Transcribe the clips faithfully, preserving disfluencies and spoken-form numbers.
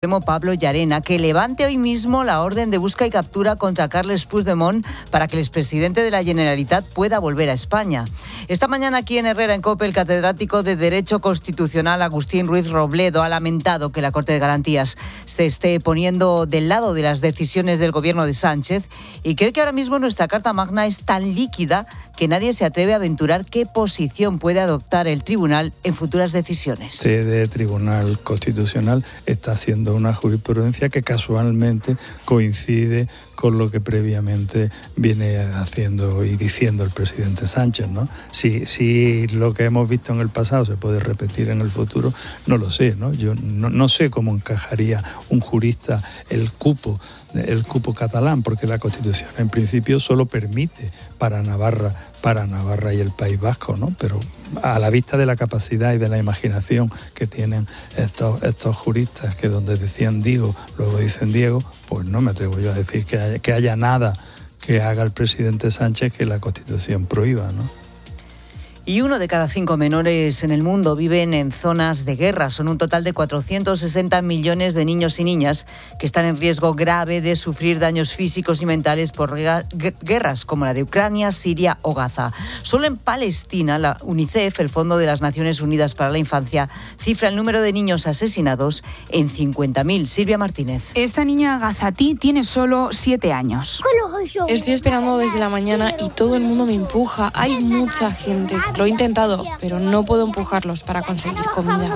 Pablo Llarena, que levante hoy mismo la orden de busca y captura contra Carles Puigdemont para que el expresidente de la Generalitat pueda volver a España. Esta mañana aquí en Herrera en COPE, el catedrático de Derecho Constitucional Agustín Ruiz Robledo ha lamentado que la Corte de Garantías se esté poniendo del lado de las decisiones del gobierno de Sánchez y cree que ahora mismo nuestra Carta Magna es tan líquida que nadie se atreve a aventurar qué posición puede adoptar el tribunal en futuras decisiones. Este Tribunal Constitucional está haciendo una jurisprudencia que casualmente coincide con lo que previamente viene haciendo y diciendo el presidente Sánchez, ¿no? Si, si lo que hemos visto en el pasado se puede repetir en el futuro, no lo sé, ¿no? Yo no, no sé cómo encajaría un jurista el cupo, el cupo catalán, porque la Constitución en principio solo permite para Navarra, para Navarra y el País Vasco, ¿no? Pero a la vista de la capacidad y de la imaginación que tienen estos, estos juristas, que donde decían Diego, luego dicen Diego, pues no me atrevo yo a decir que haya, que haya nada que haga el presidente Sánchez que la Constitución prohíba, ¿no? Y uno de cada cinco menores en el mundo viven en zonas de guerra. Son un total de cuatrocientos sesenta millones de niños y niñas que están en riesgo grave de sufrir daños físicos y mentales por guerras como la de Ucrania, Siria o Gaza. Solo en Palestina, la UNICEF, el Fondo de las Naciones Unidas para la Infancia, cifra el número de niños asesinados en cincuenta mil. Silvia Martínez. Esta niña gazatí tiene solo siete años. Estoy esperando desde la mañana y todo el mundo me empuja. Hay mucha gente. Lo he intentado, pero no puedo empujarlos para conseguir comida.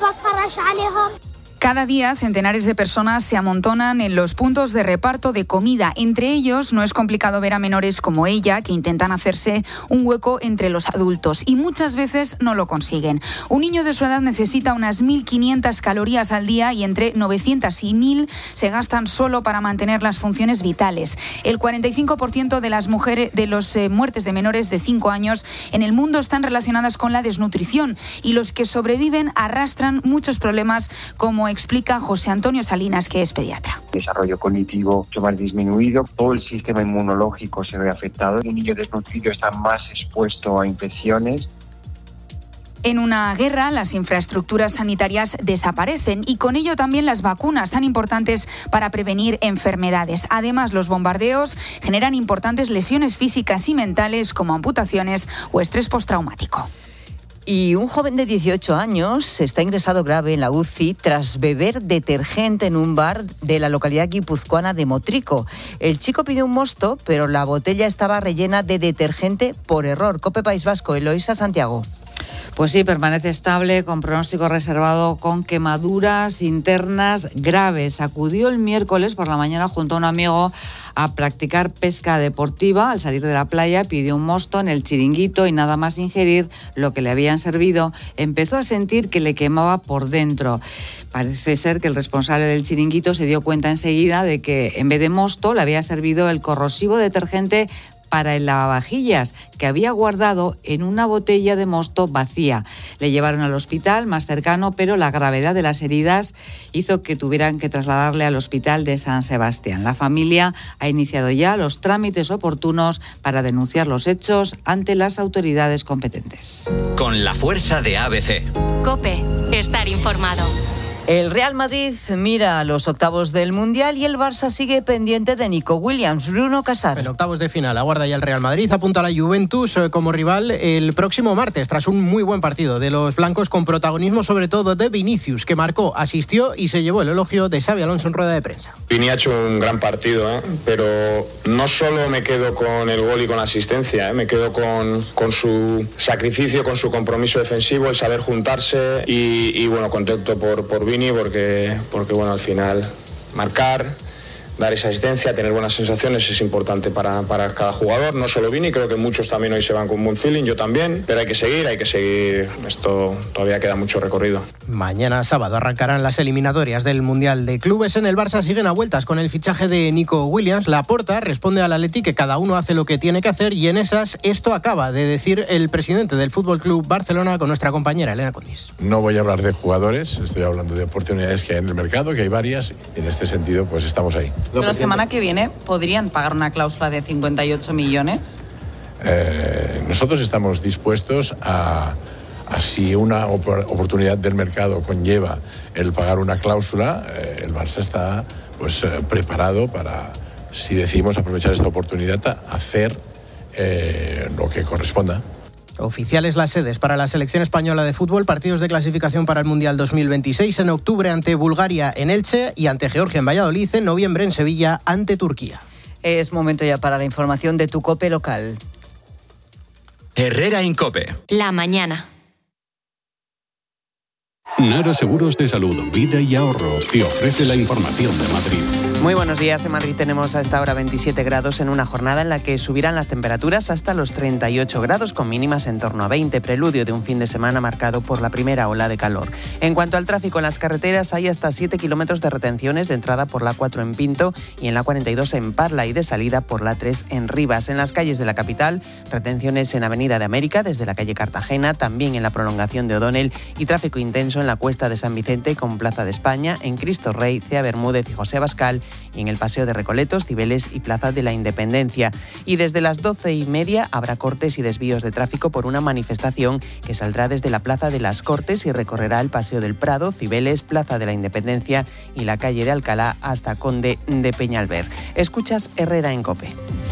Cada día, centenares de personas se amontonan en los puntos de reparto de comida. Entre ellos, no es complicado ver a menores como ella que intentan hacerse un hueco entre los adultos y muchas veces no lo consiguen. Un niño de su edad necesita unas mil quinientas calorías al día y entre novecientas y mil se gastan solo para mantener las funciones vitales. El cuarenta y cinco por ciento de las mujeres de las eh, muertes de menores de cinco años en el mundo están relacionadas con la desnutrición y los que sobreviven arrastran muchos problemas como explica José Antonio Salinas, que es pediatra. Desarrollo cognitivo mucho más disminuido, todo el sistema inmunológico se ve afectado, el niño desnutrido está más expuesto a infecciones. En una guerra, las infraestructuras sanitarias desaparecen y con ello también las vacunas tan importantes para prevenir enfermedades. Además, los bombardeos generan importantes lesiones físicas y mentales como amputaciones o estrés postraumático. Y un joven de dieciocho años está ingresado grave en la U C I tras beber detergente en un bar de la localidad guipuzcoana de Motrico. El chico pidió un mosto, pero la botella estaba rellena de detergente por error. COPE País Vasco, Eloísa Santiago. Pues sí, permanece estable con pronóstico reservado con quemaduras internas graves. Acudió el miércoles por la mañana junto a un amigo a practicar pesca deportiva. Al salir de la playa pidió un mosto en el chiringuito y nada más ingerir lo que le habían servido, empezó a sentir que le quemaba por dentro. Parece ser que el responsable del chiringuito se dio cuenta enseguida de que en vez de mosto le había servido el corrosivo detergente para el lavavajillas que había guardado en una botella de mosto vacía. Le llevaron al hospital más cercano, pero la gravedad de las heridas hizo que tuvieran que trasladarle al hospital de San Sebastián. La familia ha iniciado ya los trámites oportunos para denunciar los hechos ante las autoridades competentes. Con la fuerza de A B C. COPE, estar informado. El Real Madrid mira a los octavos del Mundial y el Barça sigue pendiente de Nico Williams. Bruno Casar. En octavos de final aguarda ya el Real Madrid, apunta a la Juventus como rival el próximo martes, tras un muy buen partido de los blancos con protagonismo sobre todo de Vinicius, que marcó, asistió y se llevó el elogio de Xabi Alonso en rueda de prensa. Vini ha hecho un gran partido, ¿eh? Pero no solo me quedo con el gol y con la asistencia, ¿eh? Me quedo con, con su sacrificio, con su compromiso defensivo, el saber juntarse y, y bueno, contento por, por Vini porque, porque bueno, al final marcar, dar esa asistencia, tener buenas sensaciones es importante para, para cada jugador, no solo Vini, creo que muchos también hoy se van con buen feeling, yo también, pero hay que seguir, hay que seguir, esto todavía queda mucho recorrido. Mañana sábado arrancarán las eliminatorias del Mundial de Clubes. En el Barça siguen a vueltas con el fichaje de Nico Williams. Laporta responde al Atleti que cada uno hace lo que tiene que hacer y en esas esto acaba de decir el presidente del Fútbol Club Barcelona con nuestra compañera Elena Condis. No voy a hablar de jugadores, estoy hablando de oportunidades que hay en el mercado, que hay varias, y en este sentido pues estamos ahí. Pero la semana que viene podrían pagar una cláusula de cincuenta y ocho millones. Eh, nosotros estamos dispuestos a, si una oportunidad del mercado conlleva el pagar una cláusula, eh, el Barça está pues eh, preparado para, si decidimos aprovechar esta oportunidad, hacer eh, lo que corresponda. Oficiales las sedes para la selección española de fútbol, partidos de clasificación para el Mundial dos mil veintiséis en octubre ante Bulgaria en Elche y ante Georgia en Valladolid, en noviembre en Sevilla ante Turquía. Es momento ya para la información de tu COPE local. Herrera en COPE. La mañana. Nara Seguros de Salud, Vida y Ahorro te ofrece la información de Madrid. Muy buenos días. En Madrid tenemos a esta hora veintisiete grados en una jornada en la que subirán las temperaturas hasta los treinta y ocho grados con mínimas en torno a veinte, preludio de un fin de semana marcado por la primera ola de calor. En cuanto al tráfico en las carreteras, hay hasta siete kilómetros de retenciones de entrada por la cuatro en Pinto y en la cuarenta y dos en Parla y de salida por la tres en Rivas. En las calles de la capital, retenciones en Avenida de América desde la calle Cartagena, también en la prolongación de O'Donnell y tráfico intenso en la Cuesta de San Vicente con Plaza de España, en Cristo Rey, Cea Bermúdez y José Abascal y en el Paseo de Recoletos, Cibeles y Plaza de la Independencia. Y desde las doce y media habrá cortes y desvíos de tráfico por una manifestación que saldrá desde la Plaza de las Cortes y recorrerá el Paseo del Prado, Cibeles, Plaza de la Independencia y la calle de Alcalá hasta Conde de Peñalver. Escuchas Herrera en COPE.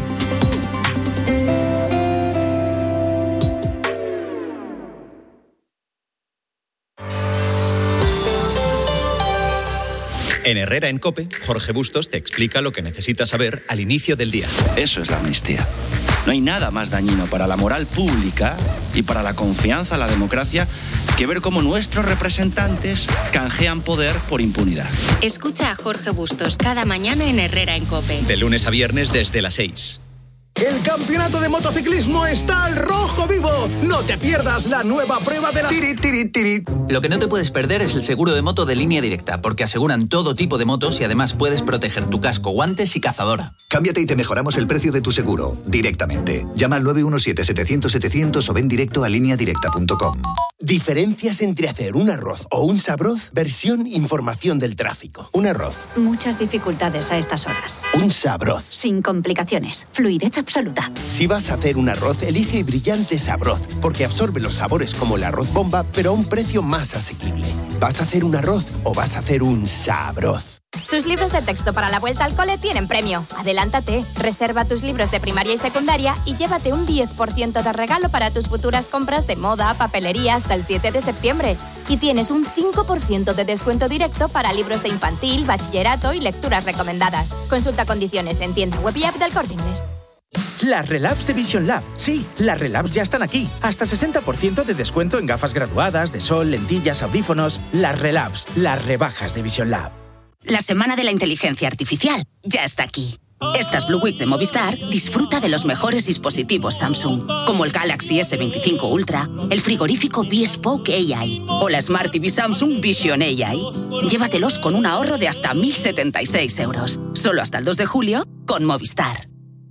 En Herrera en COPE, Jorge Bustos te explica lo que necesitas saber al inicio del día. Eso es la amnistía. No hay nada más dañino para la moral pública y para la confianza en la democracia que ver cómo nuestros representantes canjean poder por impunidad. Escucha a Jorge Bustos cada mañana en Herrera en COPE. De lunes a viernes desde las seis. El campeonato de motociclismo está al rojo vivo. No te pierdas la nueva prueba de la Tirit, Tirit, Tirit. Lo que no te puedes perder es el seguro de moto de Línea Directa, porque aseguran todo tipo de motos y además puedes proteger tu casco, guantes y cazadora. Cámbiate y te mejoramos el precio de tu seguro directamente. Llama al nueve uno siete, setecientos, setecientos o ven directo a línea directa punto com. Diferencias entre hacer un arroz o un sabroz, versión información del tráfico. Un arroz. Muchas dificultades a estas horas. Un sabroz. Sin complicaciones. Fluidez absoluta. Si vas a hacer un arroz, elige Brillante Sabroz, porque absorbe los sabores como el arroz bomba, pero a un precio más asequible. ¿Vas a hacer un arroz o vas a hacer un sabroz? Tus libros de texto para la vuelta al cole tienen premio. Adelántate, reserva tus libros de primaria y secundaria y llévate un diez por ciento de regalo para tus futuras compras de moda, papelería hasta el siete de septiembre. Y tienes un cinco por ciento de descuento directo para libros de infantil, bachillerato y lecturas recomendadas. Consulta condiciones en tienda web y app del Corte Inglés. Las Relabs de Vision Lab. Sí, las Relabs ya están aquí. Hasta sesenta por ciento de descuento en gafas graduadas, de sol, lentillas, audífonos. Las Relabs, las rebajas de Vision Lab. La Semana de la Inteligencia Artificial ya está aquí. Estas Blue Week de Movistar disfruta de los mejores dispositivos Samsung, como el Galaxy ese veinticinco Ultra, el frigorífico Bespoke A I o la Smart T V Samsung Vision A I. Llévatelos con un ahorro de hasta mil setenta y seis euros. Solo hasta el dos de julio con Movistar.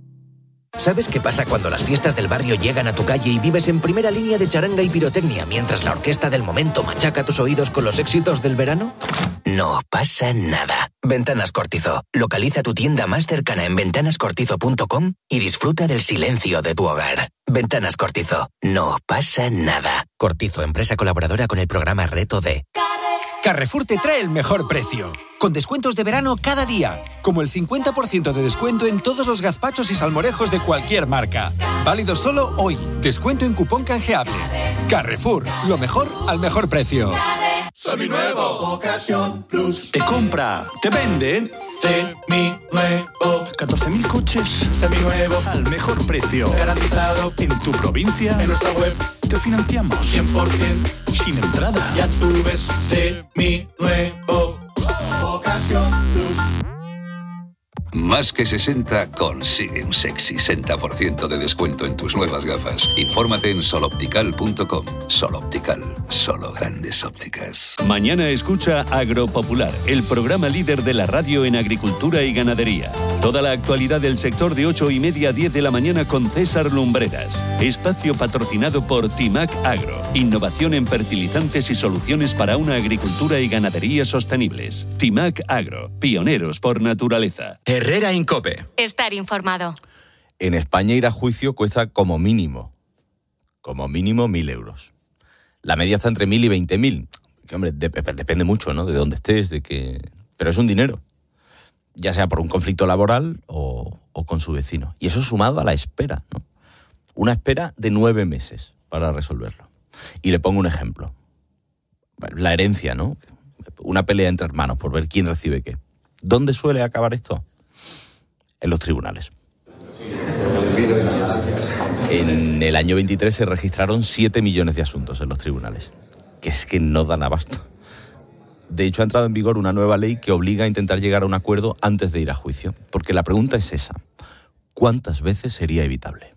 ¿Sabes qué pasa cuando las fiestas del barrio llegan a tu calle y vives en primera línea de charanga y pirotecnia mientras la orquesta del momento machaca tus oídos con los éxitos del verano? No pasa nada. Ventanas Cortizo. Localiza tu tienda más cercana en ventanas cortizo punto com y disfruta del silencio de tu hogar. Ventanas Cortizo. No pasa nada. Cortizo, empresa colaboradora con el programa Reto D. Carrefour te trae el mejor precio, con descuentos de verano cada día, como el cincuenta por ciento de descuento en todos los gazpachos y salmorejos de cualquier marca. Válido solo hoy. Descuento en cupón canjeable. Carrefour, lo mejor al mejor precio. Seminuevo, Ocasión Plus. Te compra, te vende. Seminuevo. catorce mil coches Seminuevos al mejor precio. Garantizado en tu provincia. En nuestra web te financiamos cien por ciento sin entrada. Ya tú ves, Seminuevo. Ocasión Plus. Más que sesenta consigue un sexy sesenta por ciento de descuento en tus nuevas gafas. Infórmate en sol optical punto com. Sol Optical, solo grandes ópticas. Mañana escucha Agropopular, el programa líder de la radio en agricultura y ganadería. Toda la actualidad del sector de ocho y media a diez de la mañana con César Lumbreras. Espacio patrocinado por Timac Agro. Innovación en fertilizantes y soluciones para una agricultura y ganadería sostenibles. Timac Agro, pioneros por naturaleza. Herrera en COPE. Estar informado. En España ir a juicio cuesta como mínimo, como mínimo mil euros. La media está entre mil y veinte mil. Que, hombre, de, depende mucho, ¿no? De dónde estés, de que... Pero es un dinero. Ya sea por un conflicto laboral o, o con su vecino. Y eso sumado a la espera, ¿no? Una espera de nueve meses para resolverlo. Y le pongo un ejemplo. La herencia, ¿no? Una pelea entre hermanos por ver quién recibe qué. ¿Dónde suele acabar esto? En los tribunales. En el año veintitrés se registraron siete millones de asuntos en los tribunales. Que es que no dan abasto. De hecho, ha entrado en vigor una nueva ley que obliga a intentar llegar a un acuerdo antes de ir a juicio. Porque la pregunta es esa. ¿Cuántas veces sería evitable?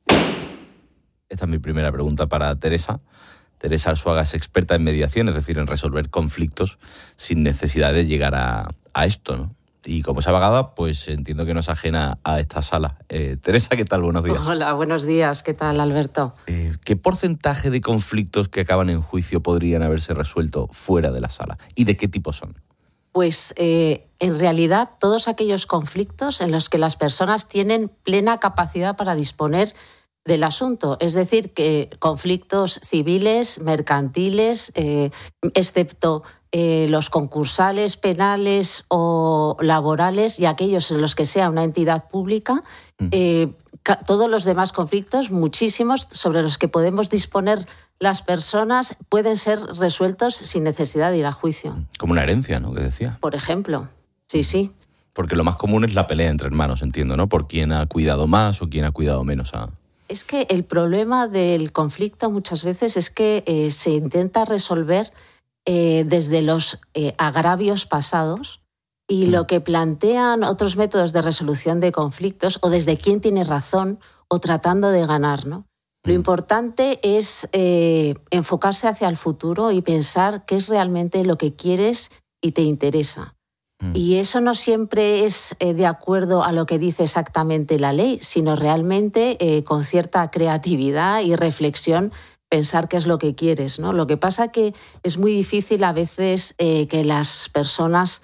Esta es mi primera pregunta para Teresa. Teresa Arzuaga es experta en mediación, es decir, en resolver conflictos sin necesidad de llegar a, a esto, ¿no? Y como es abogada, pues entiendo que no es ajena a esta sala. Eh, Teresa, ¿qué tal? Buenos días. Hola, buenos días. ¿Qué tal, Alberto? Eh, ¿Qué porcentaje de conflictos que acaban en juicio podrían haberse resuelto fuera de la sala? ¿Y de qué tipo son? Pues eh, en realidad todos aquellos conflictos en los que las personas tienen plena capacidad para disponer del asunto. Es decir, que conflictos civiles, mercantiles, eh, excepto eh, los concursales, penales o laborales y aquellos en los que sea una entidad pública, eh, ca- todos los demás conflictos, muchísimos, sobre los que podemos disponer las personas, pueden ser resueltos sin necesidad de ir a juicio. Como una herencia, ¿no? Que decía. Por ejemplo. Sí, sí. Porque lo más común es la pelea entre hermanos, entiendo, ¿no? Por quién ha cuidado más o quién ha cuidado menos a... Es que el problema del conflicto muchas veces es que eh, se intenta resolver eh, desde los eh, agravios pasados y mm. lo que plantean otros métodos de resolución de conflictos o desde quién tiene razón o tratando de ganar, ¿no? Mm. Lo importante es eh, enfocarse hacia el futuro y pensar qué es realmente lo que quieres y te interesa. Y eso no siempre es eh, de acuerdo a lo que dice exactamente la ley, sino realmente eh, con cierta creatividad y reflexión pensar qué es lo que quieres, ¿no? Lo que pasa que es muy difícil a veces eh, que las personas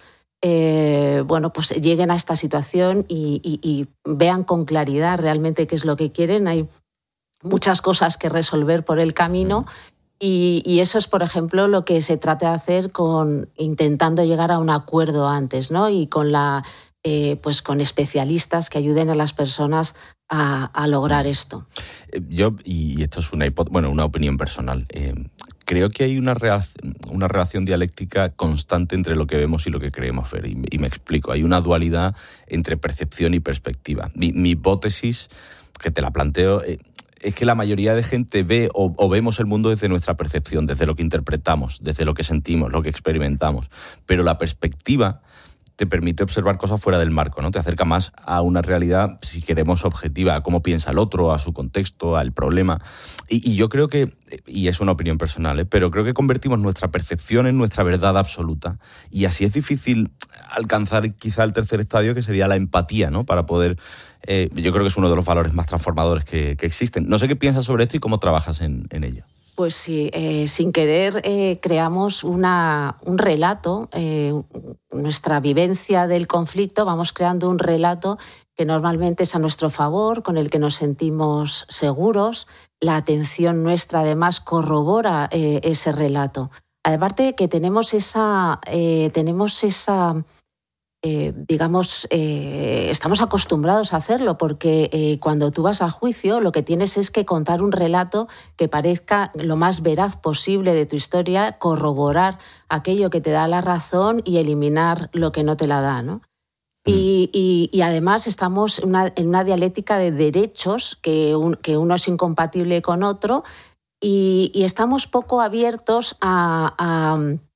eh, bueno, pues lleguen a esta situación y, y, y vean con claridad realmente qué es lo que quieren. Hay muchas cosas que resolver por el camino. Y, y eso es, por ejemplo, lo que se trata de hacer con intentando llegar a un acuerdo antes, ¿no? Y con la eh, pues con especialistas que ayuden a las personas a, a lograr esto. Yo, y esto es una hipó- bueno, una opinión personal, eh, creo que hay una, rea- una relación dialéctica constante entre lo que vemos y lo que creemos ver. Y, y me explico, hay una dualidad entre percepción y perspectiva. Mi, mi hipótesis, que te la planteo... Eh, es que la mayoría de gente ve o, o vemos el mundo desde nuestra percepción, desde lo que interpretamos, desde lo que sentimos, lo que experimentamos. Pero la perspectiva te permite observar cosas fuera del marco, ¿no? Te acerca más a una realidad, si queremos, objetiva, a cómo piensa el otro, a su contexto, al problema. Y, y yo creo que, y es una opinión personal, ¿eh? pero creo que convertimos nuestra percepción en nuestra verdad absoluta. Y así es difícil alcanzar quizá el tercer estadio, que sería la empatía, ¿no? Para poder... Eh, yo creo que es uno de los valores más transformadores que, que existen. No sé qué piensas sobre esto y cómo trabajas en, en ello. Pues sí, eh, sin querer eh, creamos una, un relato, eh, nuestra vivencia del conflicto, vamos creando un relato que normalmente es a nuestro favor, con el que nos sentimos seguros. La atención nuestra además corrobora eh, ese relato. Aparte que tenemos esa... Eh, tenemos esa Eh, digamos, eh, estamos acostumbrados a hacerlo porque eh, cuando tú vas a juicio lo que tienes es que contar un relato que parezca lo más veraz posible de tu historia, corroborar aquello que te da la razón y eliminar lo que no te la da, ¿no? Y, y, y además estamos en una, en una dialéctica de derechos, que, un, que uno es incompatible con otro, y, y estamos poco abiertos a... a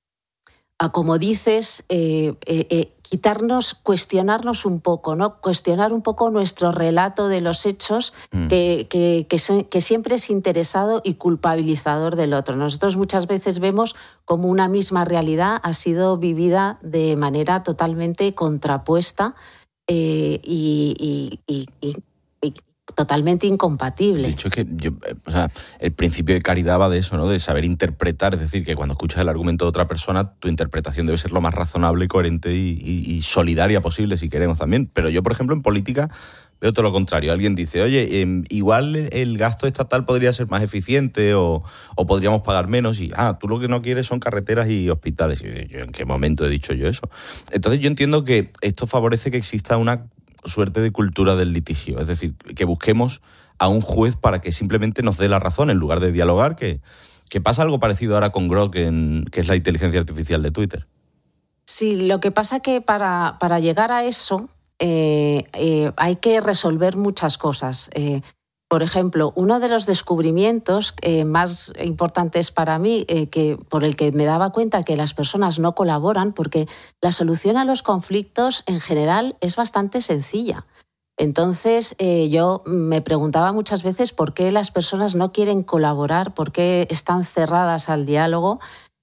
A, como dices, eh, eh, eh, quitarnos, cuestionarnos un poco, ¿no? Cuestionar un poco nuestro relato de los hechos, mm. que, que, que, son, que siempre es interesado y culpabilizador del otro. Nosotros muchas veces vemos como una misma realidad ha sido vivida de manera totalmente contrapuesta eh, y, y, y, y totalmente incompatible. De hecho, es que yo, o sea, el principio de caridad va de eso, ¿no? De saber interpretar, es decir, que cuando escuchas el argumento de otra persona, tu interpretación debe ser lo más razonable, coherente y, y, y solidaria posible, si queremos también. Pero yo, por ejemplo, en política veo todo lo contrario. Alguien dice, oye, eh, igual el gasto estatal podría ser más eficiente o, o podríamos pagar menos y, ah, tú lo que no quieres son carreteras y hospitales. Y yo, ¿en qué momento he dicho yo eso? Entonces yo entiendo que esto favorece que exista una suerte de cultura del litigio, es decir, que busquemos a un juez para que simplemente nos dé la razón en lugar de dialogar, que, que pasa algo parecido ahora con Grok, en, que es la inteligencia artificial de Twitter. Sí, lo que pasa que para, para llegar a eso eh, eh, hay que resolver muchas cosas. Eh, por ejemplo, uno de los descubrimientos eh, más importantes para mí, eh, que, por el que me daba cuenta que las personas no colaboran, porque la solución a los conflictos en general es bastante sencilla. Entonces, eh, yo me preguntaba muchas veces por qué las personas no quieren colaborar, por qué están cerradas al diálogo.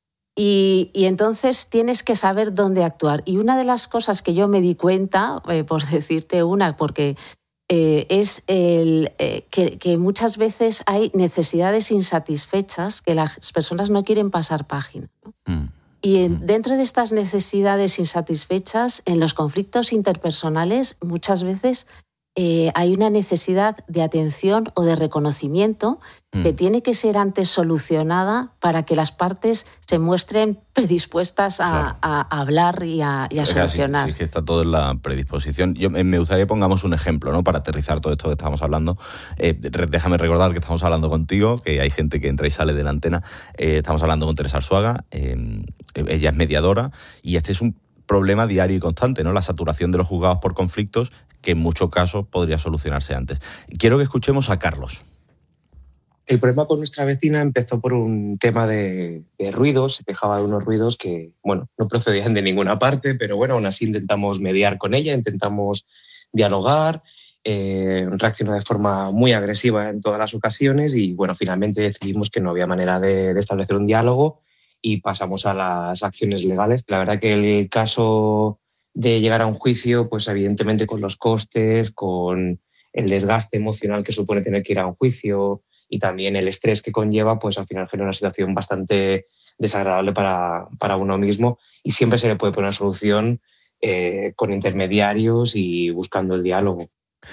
Y, y entonces tienes que saber dónde actuar. Y una de las cosas que yo me di cuenta, eh, por decirte una, porque eh, es el, eh, que, que muchas veces hay necesidades insatisfechas que las personas no quieren pasar página, ¿no? Mm. Y en, dentro de estas necesidades insatisfechas, en los conflictos interpersonales, muchas veces eh, hay una necesidad de atención o de reconocimiento que mm. tiene que ser antes solucionada para que las partes se muestren predispuestas a, claro. a, a hablar y a, y a solucionar. Sí, sí, que está todo en la predisposición. Yo me gustaría que pongamos un ejemplo, ¿no? Para aterrizar todo esto que estamos hablando. Eh, déjame recordar que estamos hablando contigo, que hay gente que entra y sale de la antena. Eh, estamos hablando con Teresa Arzuaga, eh, ella es mediadora, y este es un problema diario y constante, ¿no? La saturación de los juzgados por conflictos, que en muchos casos podría solucionarse antes. Quiero que escuchemos a Carlos. El problema con nuestra vecina empezó por un tema de, de ruidos, se quejaba de unos ruidos que, bueno, no procedían de ninguna parte, pero bueno, aún así intentamos mediar con ella, intentamos dialogar, eh, reaccionó de forma muy agresiva en todas las ocasiones y, bueno, finalmente decidimos que no había manera de, de establecer un diálogo y pasamos a las acciones legales. La verdad que el caso de llegar a un juicio, pues evidentemente con los costes, con el desgaste emocional que supone tener que ir a un juicio y también el estrés que conlleva, pues al final genera una situación bastante desagradable para, para uno mismo y siempre se le puede poner una solución eh, con intermediarios y buscando el diálogo.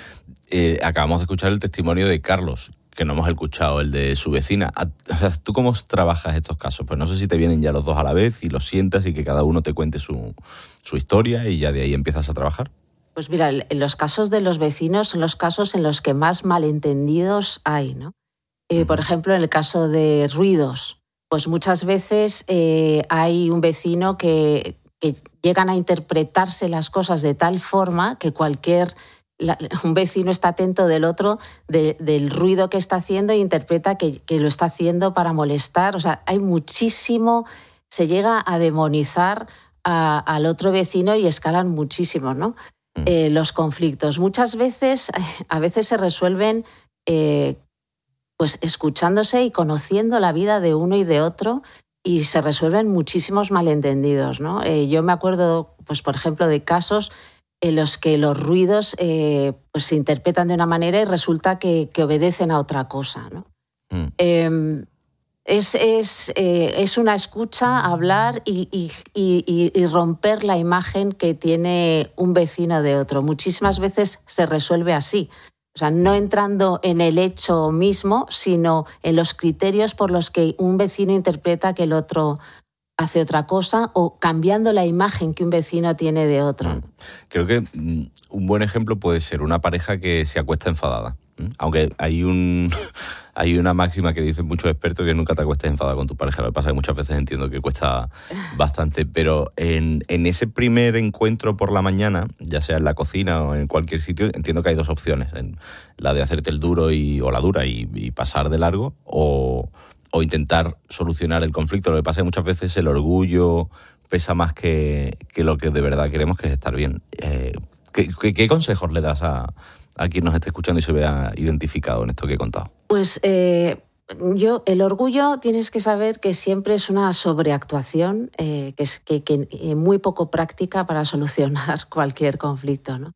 Eh, acabamos de escuchar el testimonio de Carlos, que no hemos escuchado el de su vecina. O sea, ¿tú cómo trabajas estos casos? Pues no sé si te vienen ya los dos a la vez y los sientas y que cada uno te cuente su, su historia y ya de ahí empiezas a trabajar. Pues mira, en los casos de los vecinos son los casos en los que más malentendidos hay, ¿no? Eh, por ejemplo, en el caso de ruidos, pues muchas veces eh, hay un vecino que, que llegan a interpretarse las cosas de tal forma que cualquier... La, un vecino está atento del otro, de, del ruido que está haciendo e interpreta que, que lo está haciendo para molestar. O sea, hay muchísimo, se llega a demonizar a, al otro vecino y escalan muchísimo, ¿no? Mm. Eh, los conflictos. Muchas veces, a veces se resuelven eh, pues escuchándose y conociendo la vida de uno y de otro y se resuelven muchísimos malentendidos, ¿no? Eh, yo me acuerdo, pues por ejemplo, de casos en los que los ruidos eh, pues se interpretan de una manera y resulta que, que obedecen a otra cosa, ¿no? Mm. Eh, es, es, eh, es una escucha, hablar y, y, y, y romper la imagen que tiene un vecino de otro. Muchísimas veces se resuelve así. O sea, no entrando en el hecho mismo, sino en los criterios por los que un vecino interpreta que el otro hace otra cosa o cambiando la imagen que un vecino tiene de otro. Creo que un buen ejemplo puede ser una pareja que se acuesta enfadada. Aunque hay un hay una máxima que dicen muchos expertos que nunca te acuestes enfadada con tu pareja. Lo que pasa es que muchas veces entiendo que cuesta bastante. Pero en, en ese primer encuentro por la mañana, ya sea en la cocina o en cualquier sitio, entiendo que hay dos opciones. En la de hacerte el duro y, o la dura y, y pasar de largo o... o intentar solucionar el conflicto. Lo que pasa es que muchas veces el orgullo pesa más que, que lo que de verdad queremos, que es estar bien. Eh, ¿qué, qué, ¿Qué consejos le das a, a quien nos esté escuchando y se vea identificado en esto que he contado? Pues eh, yo, el orgullo tienes que saber que siempre es una sobreactuación, eh, que es que, que muy poco práctica para solucionar cualquier conflicto, ¿no?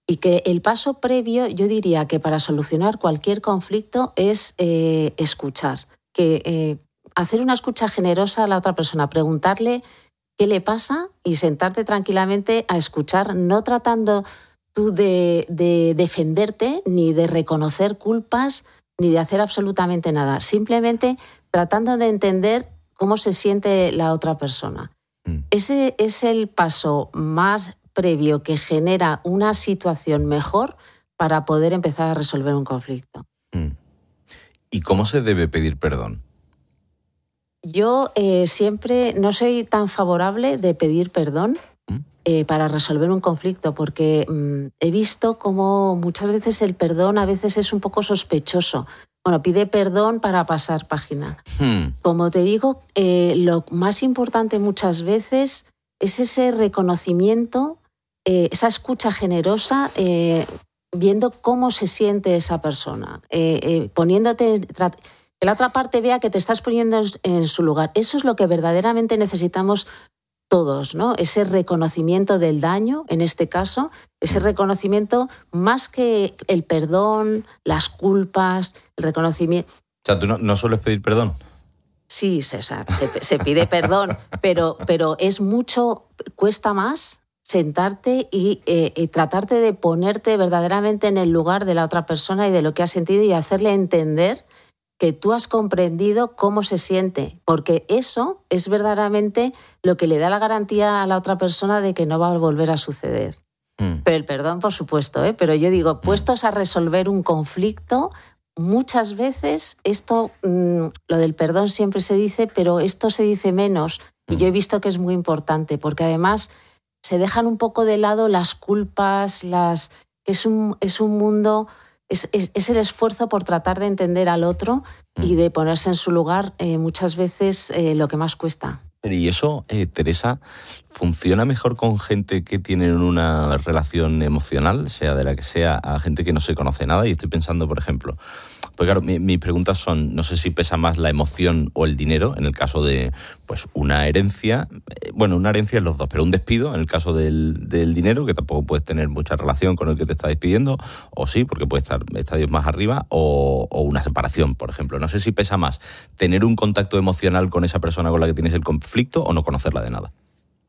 Y que el paso previo, yo diría que para solucionar cualquier conflicto es eh, escuchar. Que eh, hacer una escucha generosa a la otra persona, preguntarle qué le pasa y sentarte tranquilamente a escuchar, no tratando tú de, de defenderte, ni de reconocer culpas, ni de hacer absolutamente nada. Simplemente tratando de entender cómo se siente la otra persona. Mm. Ese es el paso más previo que genera una situación mejor para poder empezar a resolver un conflicto. Mm. ¿Y cómo se debe pedir perdón? Yo eh, siempre no soy tan favorable de pedir perdón ¿Mm? eh, para resolver un conflicto, porque mm, he visto cómo muchas veces el perdón a veces es un poco sospechoso. Bueno, pide perdón para pasar página. Hmm. Como te digo, eh, lo más importante muchas veces es ese reconocimiento, eh, esa escucha generosa, eh, viendo cómo se siente esa persona, eh, eh, poniéndote, que la otra parte vea que te estás poniendo en su lugar. Eso es lo que verdaderamente necesitamos todos, ¿no? Ese reconocimiento del daño, en este caso, ese reconocimiento más que el perdón, las culpas, el reconocimiento. O sea, ¿tú no, no sueles pedir perdón? Sí, César, se, se pide perdón, pero, pero es mucho, cuesta más sentarte y, eh, y tratarte de ponerte verdaderamente en el lugar de la otra persona y de lo que ha sentido y hacerle entender que tú has comprendido cómo se siente, porque eso es verdaderamente lo que le da la garantía a la otra persona de que no va a volver a suceder. Mm. Pero el perdón, por supuesto, ¿eh? Pero yo digo, puestos a resolver un conflicto, muchas veces esto, mmm, lo del perdón siempre se dice, pero esto se dice menos. Y yo he visto que es muy importante, porque además se dejan un poco de lado las culpas, las es un, es un mundo... Es, es, es el esfuerzo por tratar de entender al otro y de ponerse en su lugar, eh, muchas veces eh, lo que más cuesta. Y eso, eh, Teresa, ¿funciona mejor con gente que tiene una relación emocional, sea de la que sea, a gente que no se conoce nada? Y estoy pensando, por ejemplo, pues claro, mi, mis preguntas son, no sé si pesa más la emoción o el dinero, en el caso de pues una herencia, eh, bueno, una herencia es los dos, pero un despido, en el caso del, del dinero, que tampoco puedes tener mucha relación con el que te está despidiendo, o sí, porque puede estar estadios más arriba, o, o una separación, por ejemplo. No sé si pesa más tener un contacto emocional con esa persona con la que tienes el conflicto o no conocerla de nada.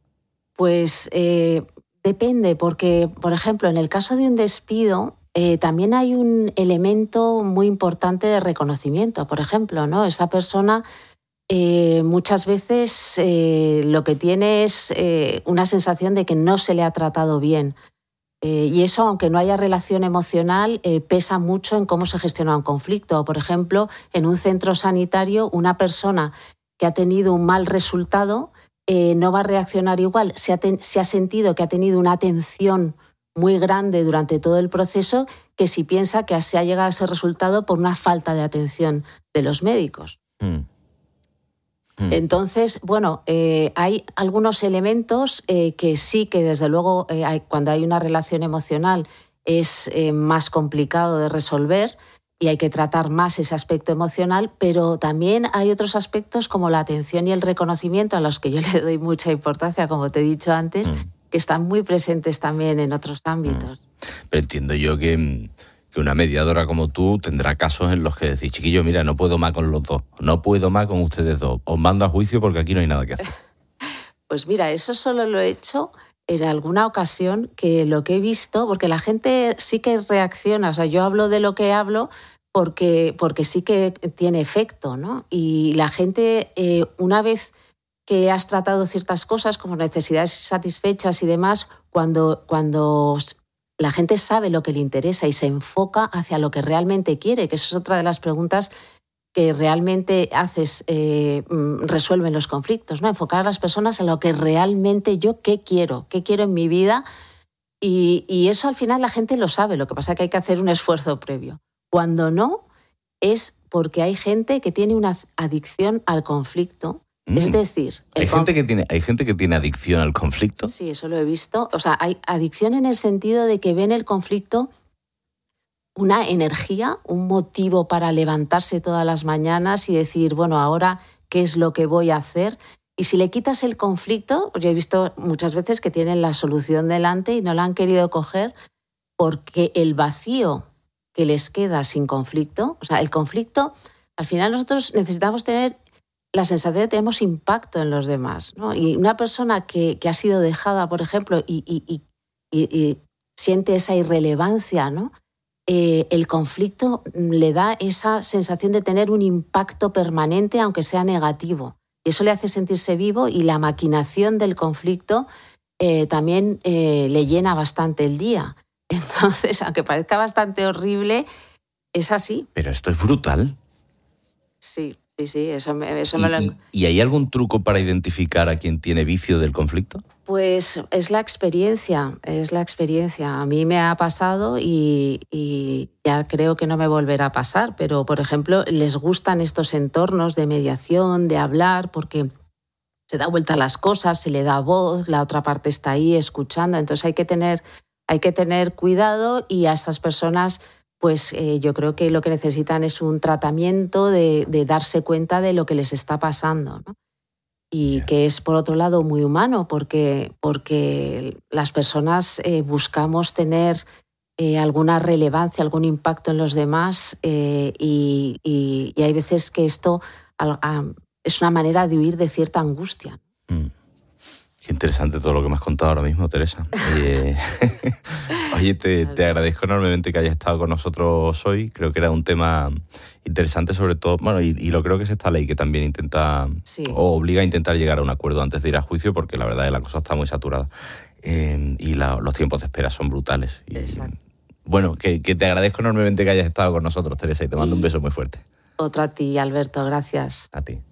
Pues eh, depende, porque, por ejemplo, en el caso de un despido, eh, también hay un elemento muy importante de reconocimiento. Por ejemplo, ¿no? Esa persona eh, muchas veces eh, lo que tiene es eh, una sensación de que no se le ha tratado bien. Eh, y eso, aunque no haya relación emocional, eh, pesa mucho en cómo se gestiona un conflicto. Por ejemplo, en un centro sanitario, una persona que ha tenido un mal resultado eh, no va a reaccionar igual. Se ha, ten, se ha sentido que ha tenido una atención muy grande durante todo el proceso que si piensa que se ha llegado a ese resultado por una falta de atención de los médicos. Mm. Mm. Entonces, bueno, eh, hay algunos elementos eh, que sí que desde luego eh, hay, cuando hay una relación emocional es eh, más complicado de resolver y hay que tratar más ese aspecto emocional, pero también hay otros aspectos como la atención y el reconocimiento a los que yo le doy mucha importancia, como te he dicho antes, mm. que están muy presentes también en otros ámbitos. Pero entiendo yo que, que una mediadora como tú tendrá casos en los que decís, chiquillo, mira, no puedo más con los dos, no puedo más con ustedes dos, os mando a juicio porque aquí no hay nada que hacer. Pues mira, eso solo lo he hecho en alguna ocasión, que lo que he visto, porque la gente sí que reacciona, o sea, yo hablo de lo que hablo porque, porque sí que tiene efecto, ¿no? Y la gente, eh, una vez que has tratado ciertas cosas como necesidades satisfechas y demás, cuando, cuando la gente sabe lo que le interesa y se enfoca hacia lo que realmente quiere, que eso es otra de las preguntas que realmente haces, eh, resuelven los conflictos, ¿no? Enfocar a las personas en lo que realmente yo qué quiero, qué quiero en mi vida y, y eso al final la gente lo sabe, lo que pasa es que hay que hacer un esfuerzo previo. Cuando no, es porque hay gente que tiene una adicción al conflicto. Es decir, ¿Hay gente, que tiene, ¿Hay gente que tiene adicción al conflicto? Sí, eso lo he visto. O sea, hay adicción en el sentido de que ven el conflicto una energía, un motivo para levantarse todas las mañanas y decir, bueno, ahora, ¿qué es lo que voy a hacer? Y si le quitas el conflicto, yo he visto muchas veces que tienen la solución delante y no la han querido coger porque el vacío que les queda sin conflicto, o sea, el conflicto, al final nosotros necesitamos tener la sensación de que tenemos impacto en los demás, ¿no? Y una persona que, que ha sido dejada, por ejemplo, y, y, y, y, y siente esa irrelevancia, ¿no? Eh, el conflicto le da esa sensación de tener un impacto permanente, aunque sea negativo. Y eso le hace sentirse vivo, y la maquinación del conflicto eh, también eh, le llena bastante el día. Entonces, aunque parezca bastante horrible, es así. Pero esto es brutal. Sí, sí, sí, eso me, eso ¿Y, me lo... y, ¿Y hay algún truco para identificar a quien tiene vicio del conflicto? Pues es la experiencia, es la experiencia. A mí me ha pasado y, y ya creo que no me volverá a pasar, pero, por ejemplo, les gustan estos entornos de mediación, de hablar, porque se da vuelta a las cosas, se le da voz, la otra parte está ahí escuchando. Entonces hay que tener, hay que tener cuidado, y a estas personas, pues eh, yo creo que lo que necesitan es un tratamiento de, de darse cuenta de lo que les está pasando, ¿no? Y que es, por otro lado, muy humano, porque, porque las personas eh, buscamos tener eh, alguna relevancia, algún impacto en los demás, eh, y, y, y hay veces que esto a, a, es una manera de huir de cierta angustia. Mm. Qué interesante todo lo que me has contado ahora mismo, Teresa. Eh, oye, te, te agradezco enormemente que hayas estado con nosotros hoy. Creo que era un tema interesante, sobre todo, bueno, y, y lo creo que es esta ley que también intenta, sí, o obliga a intentar llegar a un acuerdo antes de ir a juicio, porque la verdad es que la cosa está muy saturada, eh, y la, los tiempos de espera son brutales. Y, bueno, que, que te agradezco enormemente que hayas estado con nosotros, Teresa, y te mando y un beso muy fuerte. Otro a ti, Alberto, gracias. A ti.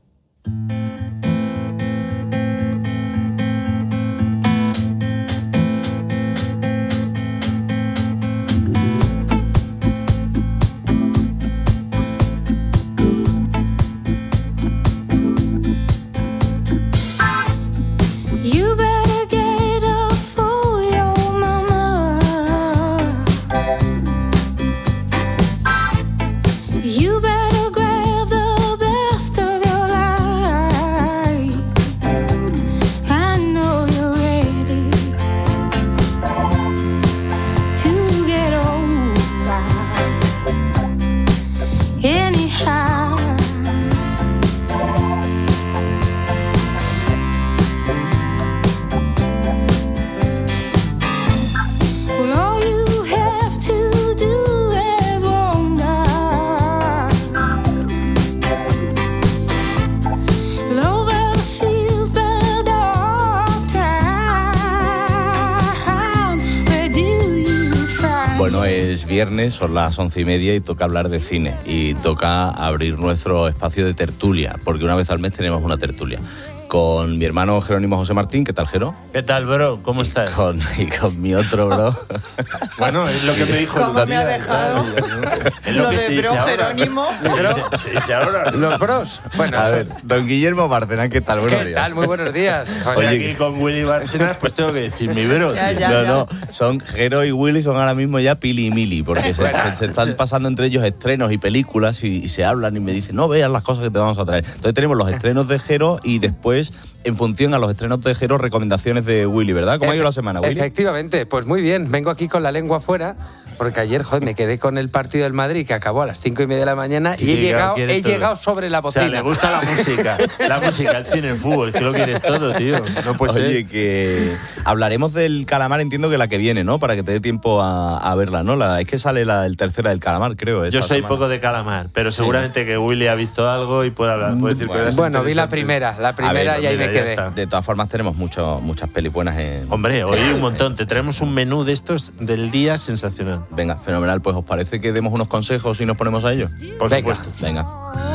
Viernes, son las once y media y toca hablar de cine, y toca abrir nuestro espacio de tertulia, porque una vez al mes tenemos una tertulia con mi hermano Jerónimo José Martín. ¿Qué tal, Jero? ¿Qué tal, bro? ¿Cómo estás? Y con, y con mi otro bro. Bueno, es lo que me dijo. ¿Cómo me ha dejado? Es lo, lo que de bro Jerónimo. Bro, se dice ahora. Los bros. Bueno, a ver, don Guillermo Bárcenas, ¿qué tal? Buenos ¿Qué días. tal? Muy buenos días. Oye, aquí con Willy Bárcenas, pues tengo que decir mi bro. Ya, ya, no, ya. no, son Jero y Willy, son ahora mismo ya Pili y Mili, porque se, se, se están pasando entre ellos estrenos y películas, y, y se hablan y me dicen, no veas las cosas que te vamos a traer. Entonces tenemos los estrenos de Jero, y después, en función a los estrenos de Jero, recomendaciones de Willy, ¿verdad? ¿Cómo ha ido la semana, Willy? Efectivamente, pues muy bien. Vengo aquí con la lengua fuera, porque ayer, joder, me quedé con el partido del Madrid, que acabó a las cinco y media de la mañana, y he llegado, he llegado sobre la bocina. O sea, le gusta la música, la música, el cine, el fútbol, que lo quieres todo, tío. No puede Oye, ser. que hablaremos del Calamar, entiendo que la que viene, ¿no? Para que te dé tiempo a, a verla, ¿no? La, es que sale la el tercera del Calamar, creo. Yo soy semana. poco de Calamar, pero seguramente sí, que Willy ha visto algo y puede hablar, puede decir bueno, cosas bueno, vi la primera, la primera ver, y ahí mira, me ya quedé. está. De todas formas, tenemos mucho, muchas pelis buenas en... Hombre, hoy un montón. Te traemos un menú de estos del día sensacional. Venga, fenomenal. Pues, ¿os parece que demos unos consejos y nos ponemos a ello? Por Venga. supuesto. Venga.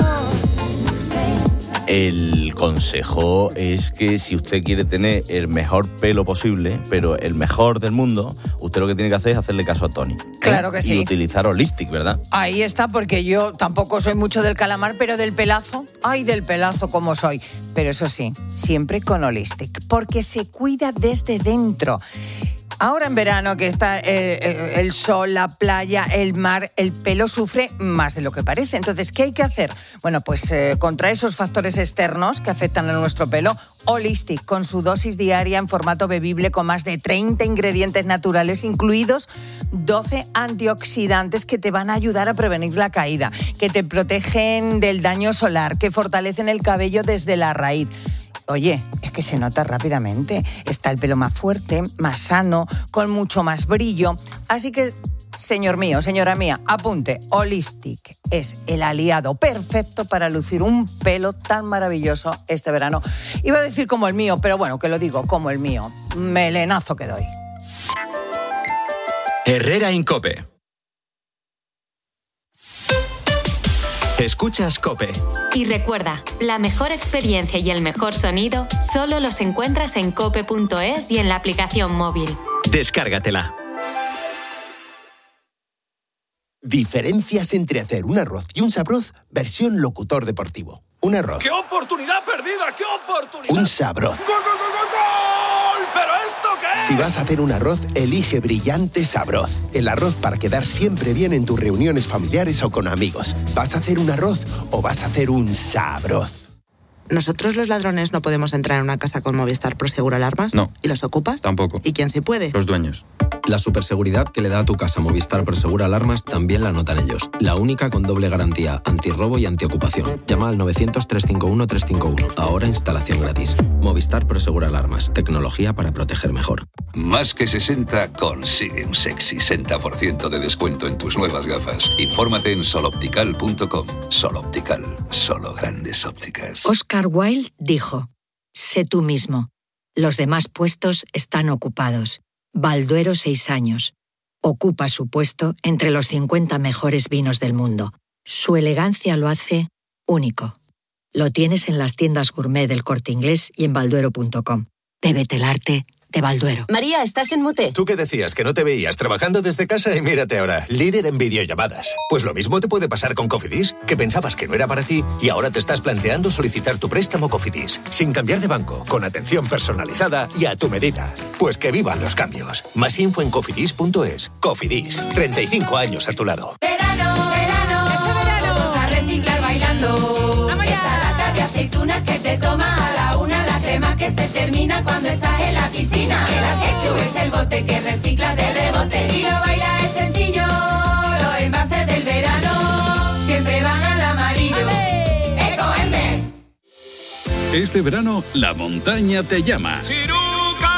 El consejo es que si usted quiere tener el mejor pelo posible, pero el mejor del mundo, usted lo que tiene que hacer es hacerle caso a Tony. Claro que y sí. utilizar Holistic, ¿verdad? Ahí está, porque yo tampoco soy mucho del calamar, pero del pelazo, ay, del pelazo como soy. Pero eso sí, siempre con Holistic, porque se cuida desde dentro. Ahora en verano, que está eh, el sol, la playa, el mar, el pelo sufre más de lo que parece. Entonces, ¿qué hay que hacer? Bueno, pues eh, contra esos factores externos que afectan a nuestro pelo, Holistic, con su dosis diaria en formato bebible con más de treinta ingredientes naturales, incluidos doce antioxidantes que te van a ayudar a prevenir la caída, que te protegen del daño solar, que fortalecen el cabello desde la raíz. Oye, es que se nota rápidamente. Está el pelo más fuerte, más sano, con mucho más brillo. Así que, señor mío, señora mía, apunte. Holistic es el aliado perfecto para lucir un pelo tan maravilloso este verano. Iba a decir como el mío, pero bueno, que lo digo, como el mío. Melenazo que doy. Herrera en COPE. Escuchas COPE. Y recuerda, la mejor experiencia y el mejor sonido solo los encuentras en cope punto es y en la aplicación móvil. Descárgatela. Diferencias entre hacer un arroz y un sabroz versión locutor deportivo. Un arroz. ¡Qué oportunidad perdida! ¡Qué oportunidad! Un sabroz. ¡Gol, gol, gol, gol, gol! ¿Pero esto qué es? Si vas a hacer un arroz, elige Brillante Sabroz. El arroz para quedar siempre bien en tus reuniones familiares o con amigos. ¿Vas a hacer un arroz o vas a hacer un sabroz? ¿Nosotros los ladrones no podemos entrar en una casa con Movistar Proseguro Alarmas? No. ¿Y los ocupas? Tampoco. ¿Y quién sí puede? Los dueños. La superseguridad que le da a tu casa Movistar Proseguro Alarmas también la notan ellos. La única con doble garantía, antirrobo y antiocupación. Llama al novecientos, trescientos cincuenta y uno, trescientos cincuenta y uno. Ahora instalación gratis. Movistar Proseguro Alarmas. Tecnología para proteger mejor. Más que sesenta consigue un sexy sesenta por ciento de descuento en tus nuevas gafas. Infórmate en sol optical punto com. Sol Optical. Solo grandes ópticas. Oscar Wilde dijo: sé tú mismo. Los demás puestos están ocupados. Balduero seis años. Ocupa su puesto entre los cincuenta mejores vinos del mundo. Su elegancia lo hace único. Lo tienes en las tiendas gourmet del Corte Inglés y en balduero punto com. Bébete el arte de Balduero. María, estás en mute. Tú que decías que no te veías trabajando desde casa y mírate ahora, líder en videollamadas. Pues lo mismo te puede pasar con Cofidis, que pensabas que no era para ti y ahora te estás planteando solicitar tu préstamo Cofidis, sin cambiar de banco, con atención personalizada y a tu medida. Pues que vivan los cambios. Más info en cofidis punto es. Cofidis, treinta y cinco años a tu lado. Verano, verano, este verano, vamos a reciclar bailando. Vamos ya. Esa lata de aceitunas que te tomas a la una, la crema que se termina cuando estás en la piscina. El acechu es el bote que recicla de rebote. Si lo bailas es sencillo, los envases del verano siempre van al amarillo. Ecoembes. Este verano, la montaña te llama. ¡Chiruca!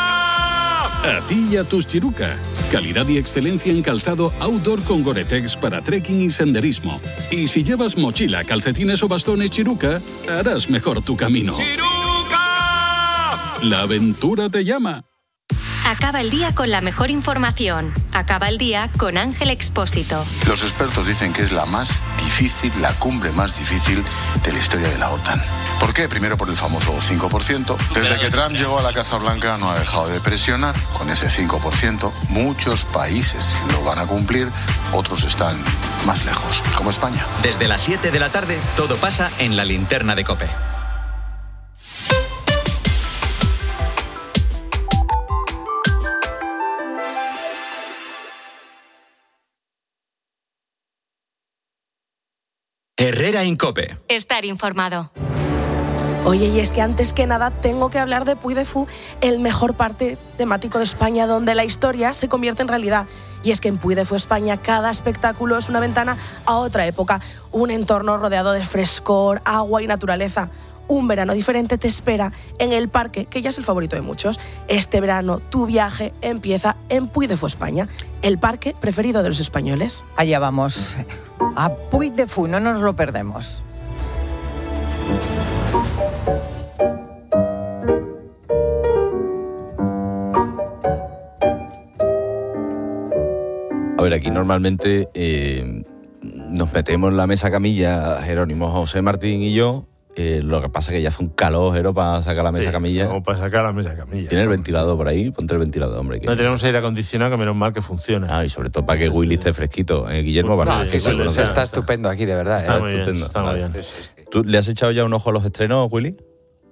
A ti y a tus Chiruca. Calidad y excelencia en calzado outdoor con Gore-Tex para trekking y senderismo. Y si llevas mochila, calcetines o bastones Chiruca, harás mejor tu camino. ¡Chiruca! La aventura te llama. Acaba el día con la mejor información. Acaba el día con Ángel Expósito. Los expertos dicen que es la más difícil, la cumbre más difícil de la historia de la OTAN. ¿Por qué? Primero por el famoso cinco por ciento. Desde que Trump llegó a la Casa Blanca no ha dejado de presionar con ese cinco por ciento. Muchos países lo van a cumplir, otros están más lejos, como España. Desde las siete de la tarde, todo pasa en la linterna de COPE. Herrera en COPE. Estar informado. Oye, y es que antes que nada tengo que hablar de Puy de Fou, el mejor parque temático de España donde la historia se convierte en realidad. Y es que en Puy de Fou, España, cada espectáculo es una ventana a otra época, un entorno rodeado de frescor, agua y naturaleza. Un verano diferente te espera en el parque, que ya es el favorito de muchos. Este verano tu viaje empieza en Puy de Fou, España, el parque preferido de los españoles. Allá vamos, a Puy de Fou, no nos lo perdemos. A ver, aquí normalmente eh, nos metemos en la mesa camilla, Jerónimo, José Martín y yo. Eh, lo que pasa es que ya hace un calor, Jero, para sacar la mesa sí, camilla. Como para sacar la mesa camilla. Tiene el ventilador por ahí, ponte el ventilador, hombre. Que... No tenemos aire acondicionado, que menos mal que funciona. Ah, y sobre todo para que Willy esté fresquito. Eh, Guillermo, para no, que eso, eso está estupendo aquí, de verdad. Está ¿eh? muy bien, estupendo. está muy vale. bien. ¿Tú le has echado ya un ojo a los estrenos, Willy?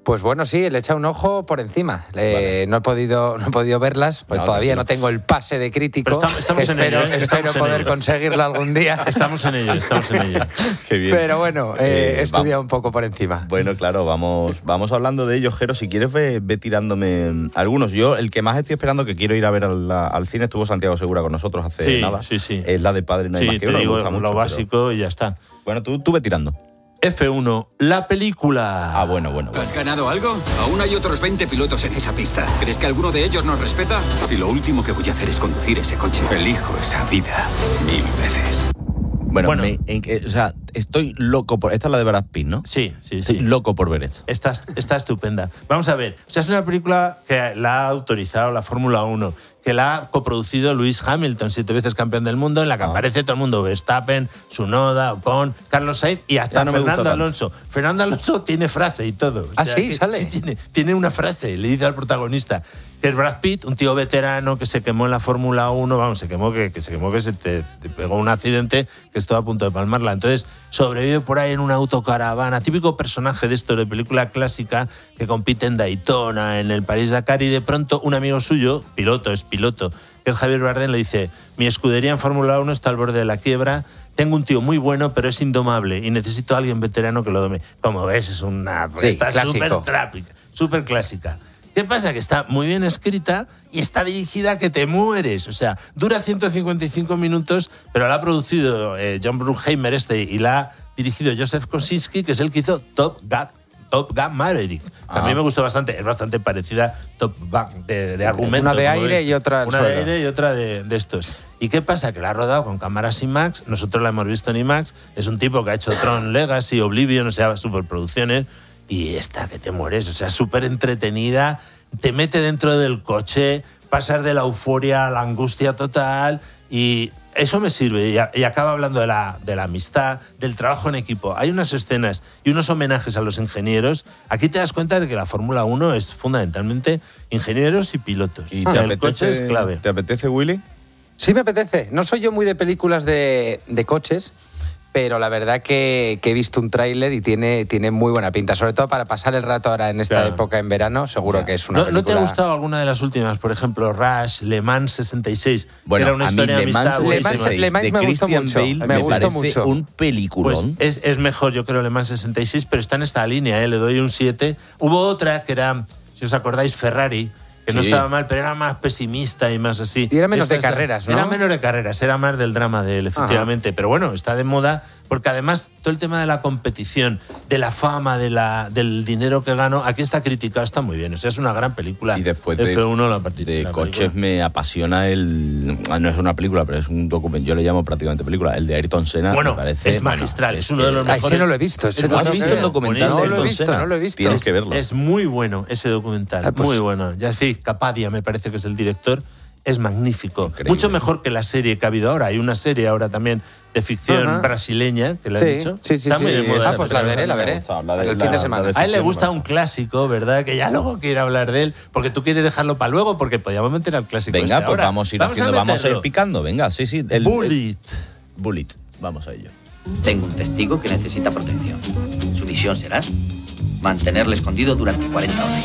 Pues bueno, sí, le he echado un ojo por encima. Eh, vale. no, he podido, no he podido verlas, pues no, todavía no tengo el pase de crítico. Pero estamos, estamos espero, en ello, ¿eh? espero estamos poder en ello. conseguirlo algún día. Estamos en ello, estamos en ello. Qué bien. Pero bueno, eh, eh, he estudiado vamos. un poco por encima. Bueno, claro, vamos, vamos hablando de ellos, Jero. Si quieres, ve, ve tirándome algunos. Yo, el que más estoy esperando, que quiero ir a ver al, al cine, estuvo Santiago Segura con nosotros hace sí, nada. Sí, sí. Es la de Padre No hay sí, más que uno. Me Digo, gusta lo mucho, básico pero... y ya está. Bueno, tú, tú ve tirando. F uno, la película. Ah, bueno, bueno, bueno. ¿Has ganado algo? Aún hay otros veinte pilotos en esa pista. ¿Crees que alguno de ellos nos respeta? Si lo último que voy a hacer es conducir ese coche, elijo esa vida mil veces. Bueno, bueno. Me, en, o sea, estoy loco por... Esta es la de Brad Pitt, ¿no? Sí, sí, estoy sí. loco por ver esto. Está, está estupenda. Vamos a ver. O sea, es una película que la ha autorizado la Fórmula uno, que la ha coproducido Lewis Hamilton, siete veces campeón del mundo, en la que ah. aparece todo el mundo. Verstappen, Tsunoda, Ocon, Carlos Sainz y hasta no Fernando Alonso. Fernando Alonso tiene frase y todo. Ah, o sea, sí, sale. Sí, tiene, tiene una frase, le dice al protagonista, que es Brad Pitt, un tío veterano que se quemó en la Fórmula uno, vamos, se quemó que, que se quemó que se te, te pegó un accidente que estuvo a punto de palmarla. Entonces sobrevive por ahí en una autocaravana, típico personaje de esto de película clásica que compite en Daytona, en el París-Dakar, y de pronto un amigo suyo, piloto, es piloto, que es Javier Bardem, le dice: mi escudería en Fórmula uno está al borde de la quiebra, tengo un tío muy bueno, pero es indomable y necesito a alguien veterano que lo dome. Como ves, es una... Sí, está clásico. súper trápica, súper clásica. ¿Qué pasa? Que está muy bien escrita y está dirigida que te mueres. O sea, dura ciento cincuenta y cinco minutos, pero la ha producido eh, John Bruckheimer este y la ha dirigido Joseph Kosinski, que es el que hizo Top Gun, Top Gun Maverick. Ah. A mí me gustó bastante, es bastante parecida a Top Gun de, de argumento. Una de aire es. y otra Una suelo. de aire y otra de, de estos. ¿Y qué pasa? Que la ha rodado con cámaras IMAX, nosotros la hemos visto en IMAX, es un tipo que ha hecho Tron Legacy, Oblivion, o sea, superproducciones. Y esta que te mueres, o sea, súper entretenida, te mete dentro del coche, pasas de la euforia a la angustia total y eso me sirve. Y, a, y acaba hablando de la, de la amistad, del trabajo en equipo. Hay unas escenas y unos homenajes a los ingenieros. Aquí te das cuenta de que la Fórmula uno es fundamentalmente ingenieros y pilotos. ¿Y te el apetece, coche es clave. ¿Te apetece, Willy? Sí, me apetece. No soy yo muy de películas de, de coches, pero la verdad que, que he visto un tráiler y tiene, tiene muy buena pinta, sobre todo para pasar el rato ahora en esta claro. época en verano, seguro claro. que es una ¿No, película... ¿No te ha gustado alguna de las últimas? Por ejemplo, Rush, Le Mans sesenta y seis, bueno, que era una a historia mí de Le Mans amistad. sesenta y seis, Le Mans de me Christian gustó Bale mucho. me, me parece mucho. un peliculón. Pues es, es mejor, yo creo, Le Mans sesenta y seis, pero está en esta línea, ¿eh? Le doy un siete. Hubo otra que era, si os acordáis, Ferrari, que sí. no estaba mal, pero era más pesimista y más así. Y era menos Esta de carreras, ¿no? Era menos de carreras, era más del drama de él, efectivamente. Ajá. Pero bueno, está de moda, porque además todo el tema de la competición, de la fama, de la, del dinero que gano, aquí está criticado, está muy bien. O sea, es una gran película. Y después de, F uno, la partida, de la coches película. Me apasiona el... No es una película, pero es un documento. Yo le llamo prácticamente película. El de Ayrton Senna, bueno, me parece... es magistral, bueno, es uno de los mejores. Ese no lo he visto. Ese ¿No has visto el documental no de Ayrton lo he visto, Senna? No lo he visto. Tienes es, que verlo. Es muy bueno ese documental, ah, pues, muy bueno. Jaffe Capadia me parece que es el director. Es magnífico. Increíble. Mucho mejor que la serie que ha habido ahora. Hay una serie ahora también de ficción uh-huh. brasileña, que le sí, han dicho. Sí, sí, Está sí. muy de moda. Ah, pues la veré, la veré. La de, el fin de semana. A él le gusta un clásico, ¿verdad? Que ya luego quiere hablar de él, porque tú quieres dejarlo para luego, porque podíamos meter al clásico. Venga, este pues ahora. vamos a ir vamos haciendo, a vamos a ir picando. Venga, sí, sí. El, Bullet. El, Bullet. Vamos a ello. Tengo un testigo que necesita protección. Su misión será mantenerle escondido durante cuarenta horas.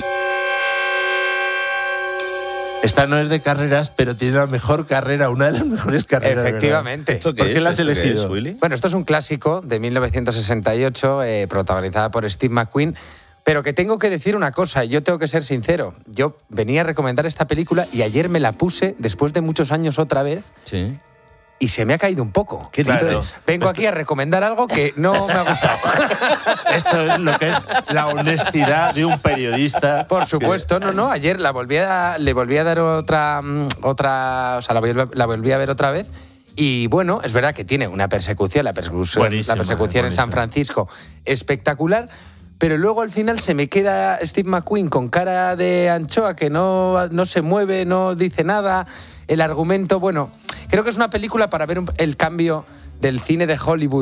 Esta no es de carreras, pero tiene la mejor carrera, una de las mejores carreras. Efectivamente. ¿Esto qué ¿Por qué es? la has elegido? Es, Willy? Bueno, esto es un clásico de mil novecientos sesenta y ocho, eh, protagonizada por Steve McQueen, pero que tengo que decir una cosa, y yo tengo que ser sincero. Yo venía a recomendar esta película y ayer me la puse, después de muchos años otra vez, sí. y se me ha caído un poco. ¿Qué claro. dices? Vengo aquí a recomendar algo que no me ha gustado. Esto es lo que es la honestidad de un periodista. Por supuesto, no, no. Ayer la volví a, le volví a dar otra, otra, o sea, la volví, la volví a ver otra vez. Y bueno, es verdad que tiene una persecución, la persecución, buenísima, la persecución buenísima. en San Francisco espectacular. Pero luego al final se me queda Steve McQueen con cara de anchoa que no, no se mueve, no dice nada. El argumento, bueno, creo que es una película para ver el cambio del cine de Hollywood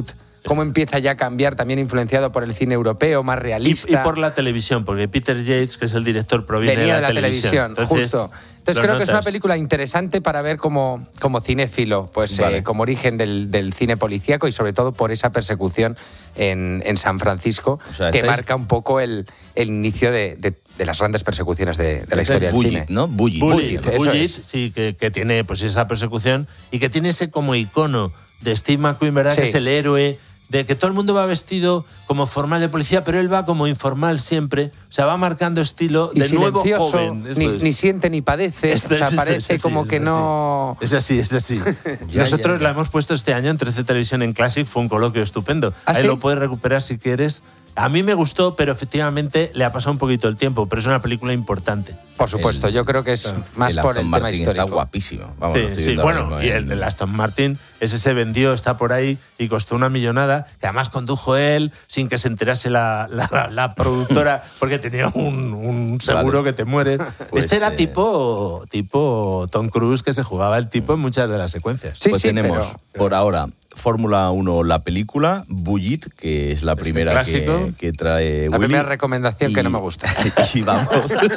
cómo empieza ya a cambiar, también influenciado por el cine europeo, más realista. Y, y por la televisión, porque Peter Yates, que es el director, proviene Venía de la, de la televisión. Entonces, justo. Entonces creo notas. que es una película interesante para ver como, como cinéfilo, pues vale. eh, como origen del, del cine policíaco y sobre todo por esa persecución en, en San Francisco, o sea, que estáis... marca un poco el, el inicio de, de, de las grandes persecuciones de, de la historia del Bullitt, cine. ¿no? Bullitt, Bullitt, eso Bullitt es. sí, que, que tiene pues esa persecución y que tiene ese como icono de Steve McQueen, ¿verdad? Sí. Que es el héroe, de que todo el mundo va vestido como formal de policía, pero él va como informal siempre. O sea, va marcando estilo de y nuevo joven. Ni, ni siente ni padece. Esto o sea, es, parece es así, como es que así. no... Es así, es así. ya, Nosotros ya, ya. la hemos puesto este año en trece Televisión en Classic, fue un coloquio estupendo. ¿Ah, Ahí sí? lo puedes recuperar si quieres. A mí me gustó, pero efectivamente le ha pasado un poquito el tiempo, pero es una película importante. Por supuesto, el, yo creo que es más el por Aston el Martin tema histórico. Está guapísimo. Vamos, sí, sí, bueno, y el, el Aston Martin, ese se vendió, está por ahí y costó una millonada, que además condujo él sin que se enterase la, la, la productora, porque tenía un, un seguro vale. que te muere. Pues, este era eh... tipo, tipo Tom Cruise, que se jugaba el tipo en muchas de las secuencias. Sí, pues sí, tenemos pero... por ahora Fórmula uno, la película, Bullitt, que es la primera este que, que trae La Willy, primera recomendación y, que no me gusta. Y vamos,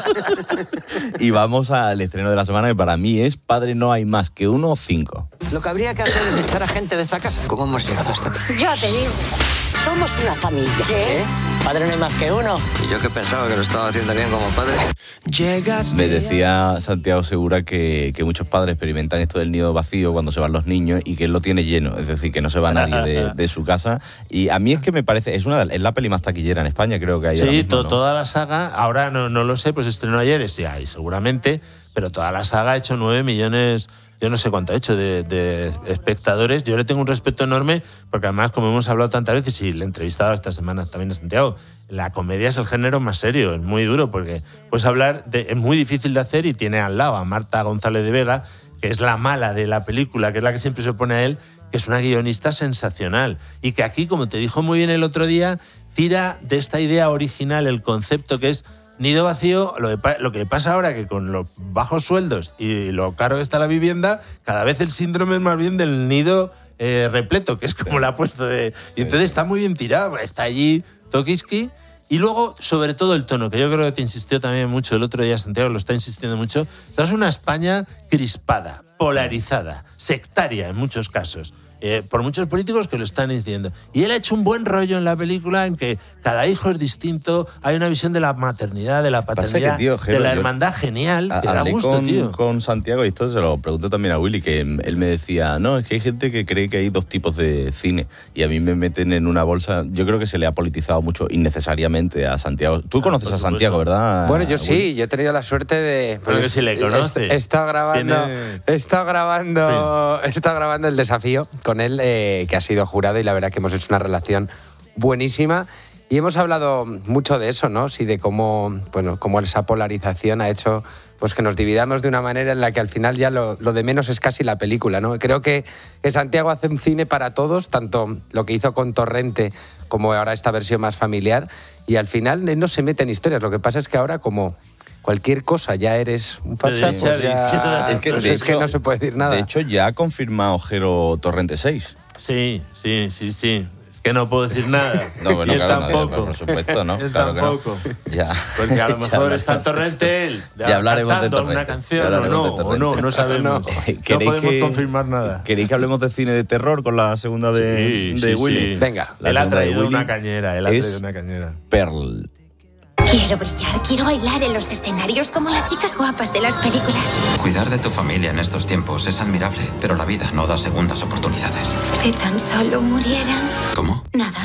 y vamos al estreno de la semana, que para mí es Padre no hay más que uno, cinco. Lo que habría que hacer es echar a gente de esta casa. ¿Cómo hemos llegado hasta aquí? Ya te digo, somos una familia. ¿Qué? Padre no hay más que uno. Y yo que pensaba que lo estaba haciendo bien como padre. Me decía Santiago Segura que, que muchos padres experimentan esto del nido vacío cuando se van los niños y que él lo tiene lleno, es decir, que no se va nadie de, de su casa. Y a mí es que me parece, es una es la peli más taquillera en España, creo que hay. Sí, ahora mismo, to, ¿no? toda la saga, ahora no, no lo sé, pues estrenó ayer, sí hay, seguramente, pero toda la saga ha hecho nueve millones, yo no sé cuánto ha hecho de, de espectadores. Yo le tengo un respeto enorme, porque además, como hemos hablado tantas veces, y le he entrevistado esta semana también a Santiago, la comedia es el género más serio, es muy duro, porque puedes hablar, de, es muy difícil de hacer, y tiene al lado a Marta González de Vega, que es la mala de la película, que es la que siempre se opone a él, que es una guionista sensacional, y que aquí, como te dijo muy bien el otro día, tira de esta idea original, el concepto que es nido vacío. Lo que, lo que pasa ahora que con los bajos sueldos y lo caro que está la vivienda, cada vez el síndrome es más bien del nido eh, repleto, que es como la ha puesto de... Y entonces está muy bien tirado, está allí Tokiski. Y luego, sobre todo, el tono, que yo creo que te insistió también mucho el otro día, Santiago, lo está insistiendo mucho. Esta es una España crispada, polarizada, sectaria en muchos casos. Eh, por muchos políticos que lo están diciendo. Y él ha hecho un buen rollo en la película en que cada hijo es distinto, hay una visión de la maternidad, de la paternidad, que, tío, Jero, de la hermandad genial, a, que da gusto, con, tío. con Santiago, y esto se lo pregunté también a Willy, que él me decía, no, es que hay gente que cree que hay dos tipos de cine, y a mí me meten en una bolsa. Yo creo que se le ha politizado mucho innecesariamente a Santiago. Tú conoces ah, a Santiago, ¿verdad? Bueno, yo sí, Willy? Yo he tenido la suerte de... Creo que sí le conoce. He, he estado grabando, Tiene... he estado grabando, sí. he estado grabando El Desafío con él, eh, que ha sido jurado, y la verdad que hemos hecho una relación buenísima. Y hemos hablado mucho de eso, ¿no? Sí, de cómo, bueno, cómo esa polarización ha hecho pues que nos dividamos de una manera en la que al final ya lo, lo de menos es casi la película, ¿no? Creo que, que Santiago hace un cine para todos, tanto lo que hizo con Torrente como ahora esta versión más familiar, y al final no se mete en historias. Lo que pasa es que ahora, como cualquier cosa ya eres un facha, pues ya, es que, pues de es hecho, que no se puede decir nada. De hecho, ya ha confirmado Jero Torrente seis. Sí, sí, sí, sí. Es que no puedo decir nada. No, bueno, y él claro, tampoco. No, por supuesto, ¿no? Él claro tampoco. Que no. Ya. Porque a lo mejor está en Torrente él. Ya, ya hablaremos de Torrente. Una canción o no, o no, no sabemos. No, no podemos que, confirmar nada. ¿Queréis que hablemos de cine de terror con la segunda de, sí, de sí, Willy? Sí. Venga. La él ha traído Willy una cañera, él ha traído una cañera. Pearl. Quiero brillar, quiero bailar en los escenarios como las chicas guapas de las películas. Cuidar de tu familia en estos tiempos es admirable, pero la vida no da segundas oportunidades. Si tan solo murieran. ¿Cómo? Nada.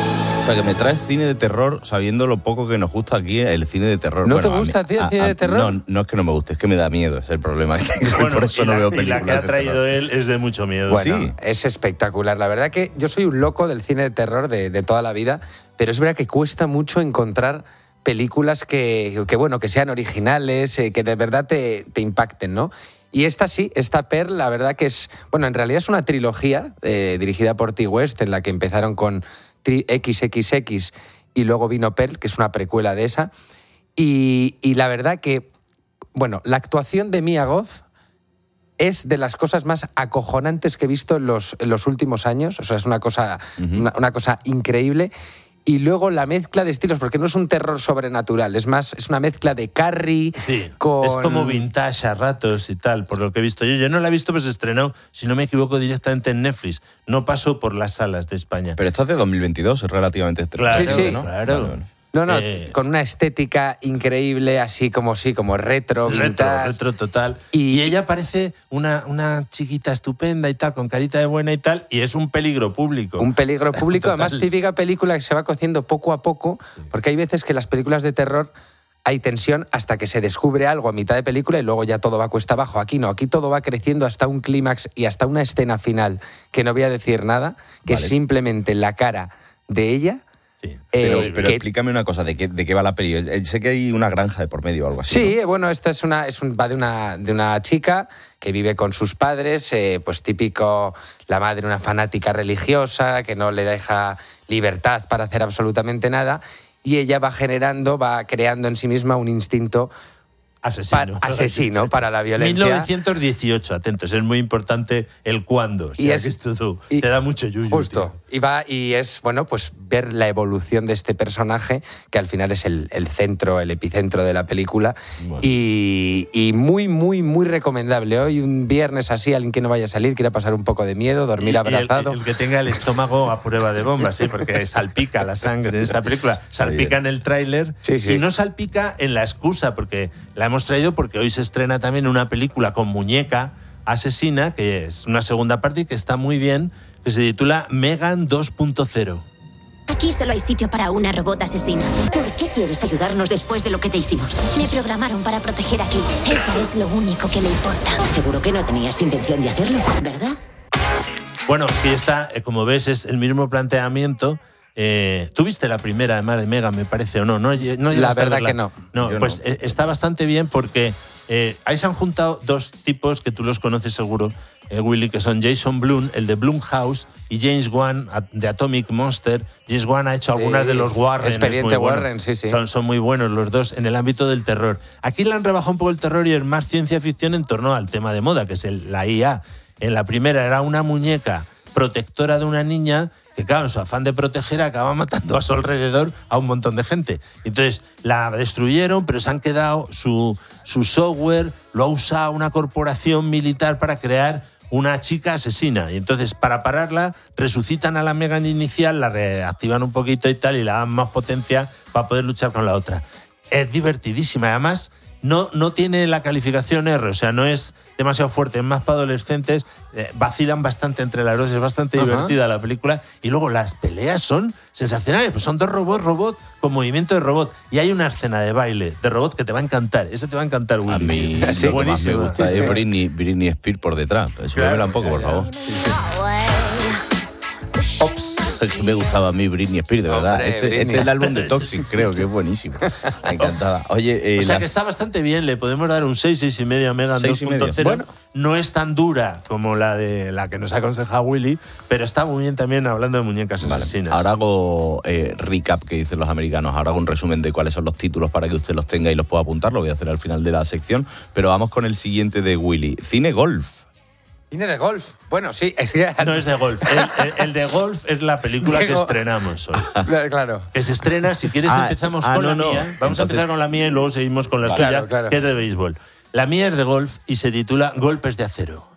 O sea, que me traes cine de terror sabiendo lo poco que nos gusta aquí el cine de terror. ¿No bueno, te gusta, a mí, tío, el cine a, a, de terror? No, no es que no me guste, es que me da miedo, es el problema. Bueno, por eso no la, veo películas. Y la que ha traído él es de mucho miedo. Bueno, sí. Es espectacular. La verdad que yo soy un loco del cine de terror de, de toda la vida, pero es verdad que cuesta mucho encontrar películas que, que, bueno, que sean originales, eh, que de verdad te, te impacten, ¿no? Y esta sí, esta Pearl, la verdad que es... Bueno, en realidad es una trilogía eh, dirigida por Ti West, en la que empezaron con equis equis equis y luego vino Pearl, que es una precuela de esa. Y, y la verdad que, bueno, la actuación de Mia Goth es de las cosas más acojonantes que he visto en los, en los últimos años. O sea, es una cosa, uh-huh. una, una cosa increíble. Y luego la mezcla de estilos, porque no es un terror sobrenatural, es más, es una mezcla de Carrie sí, con... es como vintage a ratos y tal, por lo que he visto yo. Yo no la he visto, pues se estrenó, si no me equivoco, directamente en Netflix. No pasó por las salas de España. Pero esta es de dos mil veintidós, es relativamente claro, sí, sí, ¿no? Claro, vale, vale. No, no, eh, con una estética increíble, así como sí, como retro, retro, vintage. retro total. Y, y ella parece una, una chiquita estupenda y tal, con carita de buena y tal, y es un peligro público. Un peligro público, además típica película que se va cociendo poco a poco, porque hay veces que las películas de terror hay tensión hasta que se descubre algo a mitad de película y luego ya todo va cuesta abajo. Aquí no, aquí todo va creciendo hasta un clímax y hasta una escena final, que no voy a decir nada, que vale. es simplemente la cara de ella. Sí. Pero, Eh, pero que- explícame una cosa, ¿de qué, ¿de qué va la peli? Sé que hay una granja de por medio o algo así. Sí, ¿no? bueno, esta es una, es un, va de una, de una chica que vive con sus padres, eh, pues típico, la madre una fanática religiosa, que no le deja libertad para hacer absolutamente nada, y ella va generando, va creando en sí misma un instinto Asesino. pa- asesino para la violencia. mil novecientos dieciocho, atentos, es muy importante el cuándo. O sea, Y es- que esto tú, y- te da mucho yuyu. Justo. tío. Y va y es, bueno, pues ver la evolución de este personaje, que al final es el, el centro, el epicentro de la película. Bueno. Y, y muy, muy, muy recomendable. Hoy, un viernes así, alguien que no vaya a salir, quiera pasar un poco de miedo, dormir Y- y abrazado. El, el que tenga el estómago a prueba de bombas, ¿sí? Porque salpica la sangre en esta película. Salpica en el tráiler Sí, sí. y no salpica en la excusa, porque la hemos traído porque hoy se estrena también una película con muñeca asesina, que es una segunda parte y que está muy bien, que se titula Megan dos punto cero. Aquí solo hay sitio para una robot asesina. ¿Por qué quieres ayudarnos después de lo que te hicimos? Me programaron para proteger a Kate. Ella es lo único que me importa. Seguro que no tenías intención de hacerlo, ¿verdad? Bueno, aquí está, eh, como ves, es el mismo planteamiento. Eh, ¿Tú viste la primera, además de Megan, me parece, o no? No, lle- no La llegaste a verdad verla. que no. No, Yo pues no. eh, está bastante bien porque eh, ahí se han juntado dos tipos que tú los conoces seguro, eh, Willy, que son Jason Blum, el de Blumhouse, y James Wan a- de Atomic Monster. James Wan ha hecho algunas Sí, de los Warren. es Expediente muy bueno. Warren, sí, sí. Son, son muy buenos los dos en el ámbito del terror. Aquí le han rebajado un poco el terror y es más ciencia ficción en torno al tema de moda, que es el- la I A. En la primera era una muñeca protectora de una niña que, claro, en su afán de proteger acaba matando a su alrededor a un montón de gente. Entonces la destruyeron, pero se han quedado su, su software, lo ha usado una corporación militar para crear una chica asesina. Y entonces, para pararla, resucitan a la Megan inicial, la reactivan un poquito y tal, y la dan más potencia para poder luchar con la otra. Es divertidísima. Además, no, no tiene la calificación R, o sea, no es demasiado fuerte, es más para adolescentes, eh, vacilan bastante entre las dos, es bastante Ajá. divertida la película, y luego las peleas son sensacionales, pues son dos robots, robot con movimiento de robot, y hay una escena de baile de robot que te va a encantar, ese te va a encantar, Willy. A mí lo que más me Buenísima. gusta es Britney, Britney Spears por detrás. Súbemela un poco, por favor. Ops. Es que me gustaba a mí Britney Spears, de verdad. Hombre, Este, Britney. este es el álbum de Toxic, creo que es buenísimo. Me encantaba. Oye, eh, O sea las- que está bastante bien, le podemos dar un seis, seis y medio a Megan Seis y dos medio. punto cero. Bueno. No es tan dura como la de la que nos aconseja Willy, pero está muy bien también hablando de muñecas Vale, asesinas. ahora hago eh, recap que dicen los americanos. Ahora hago un resumen de cuáles son los títulos para que usted los tenga y los pueda apuntar. Lo voy a hacer al final de la sección. Pero vamos con el siguiente de Willy. Cine golf. Cine de golf. Bueno, sí. No es de golf. El, el- el de golf es la película que Digo- estrenamos hoy. Claro. Que se estrena, si quieres Ah, empezamos ah, con no, la no. mía. Vamos Entonces- a empezar con la mía y luego seguimos con la Vale. suya, Claro, claro. que es de béisbol. La mía es de golf y se titula Golpes de acero.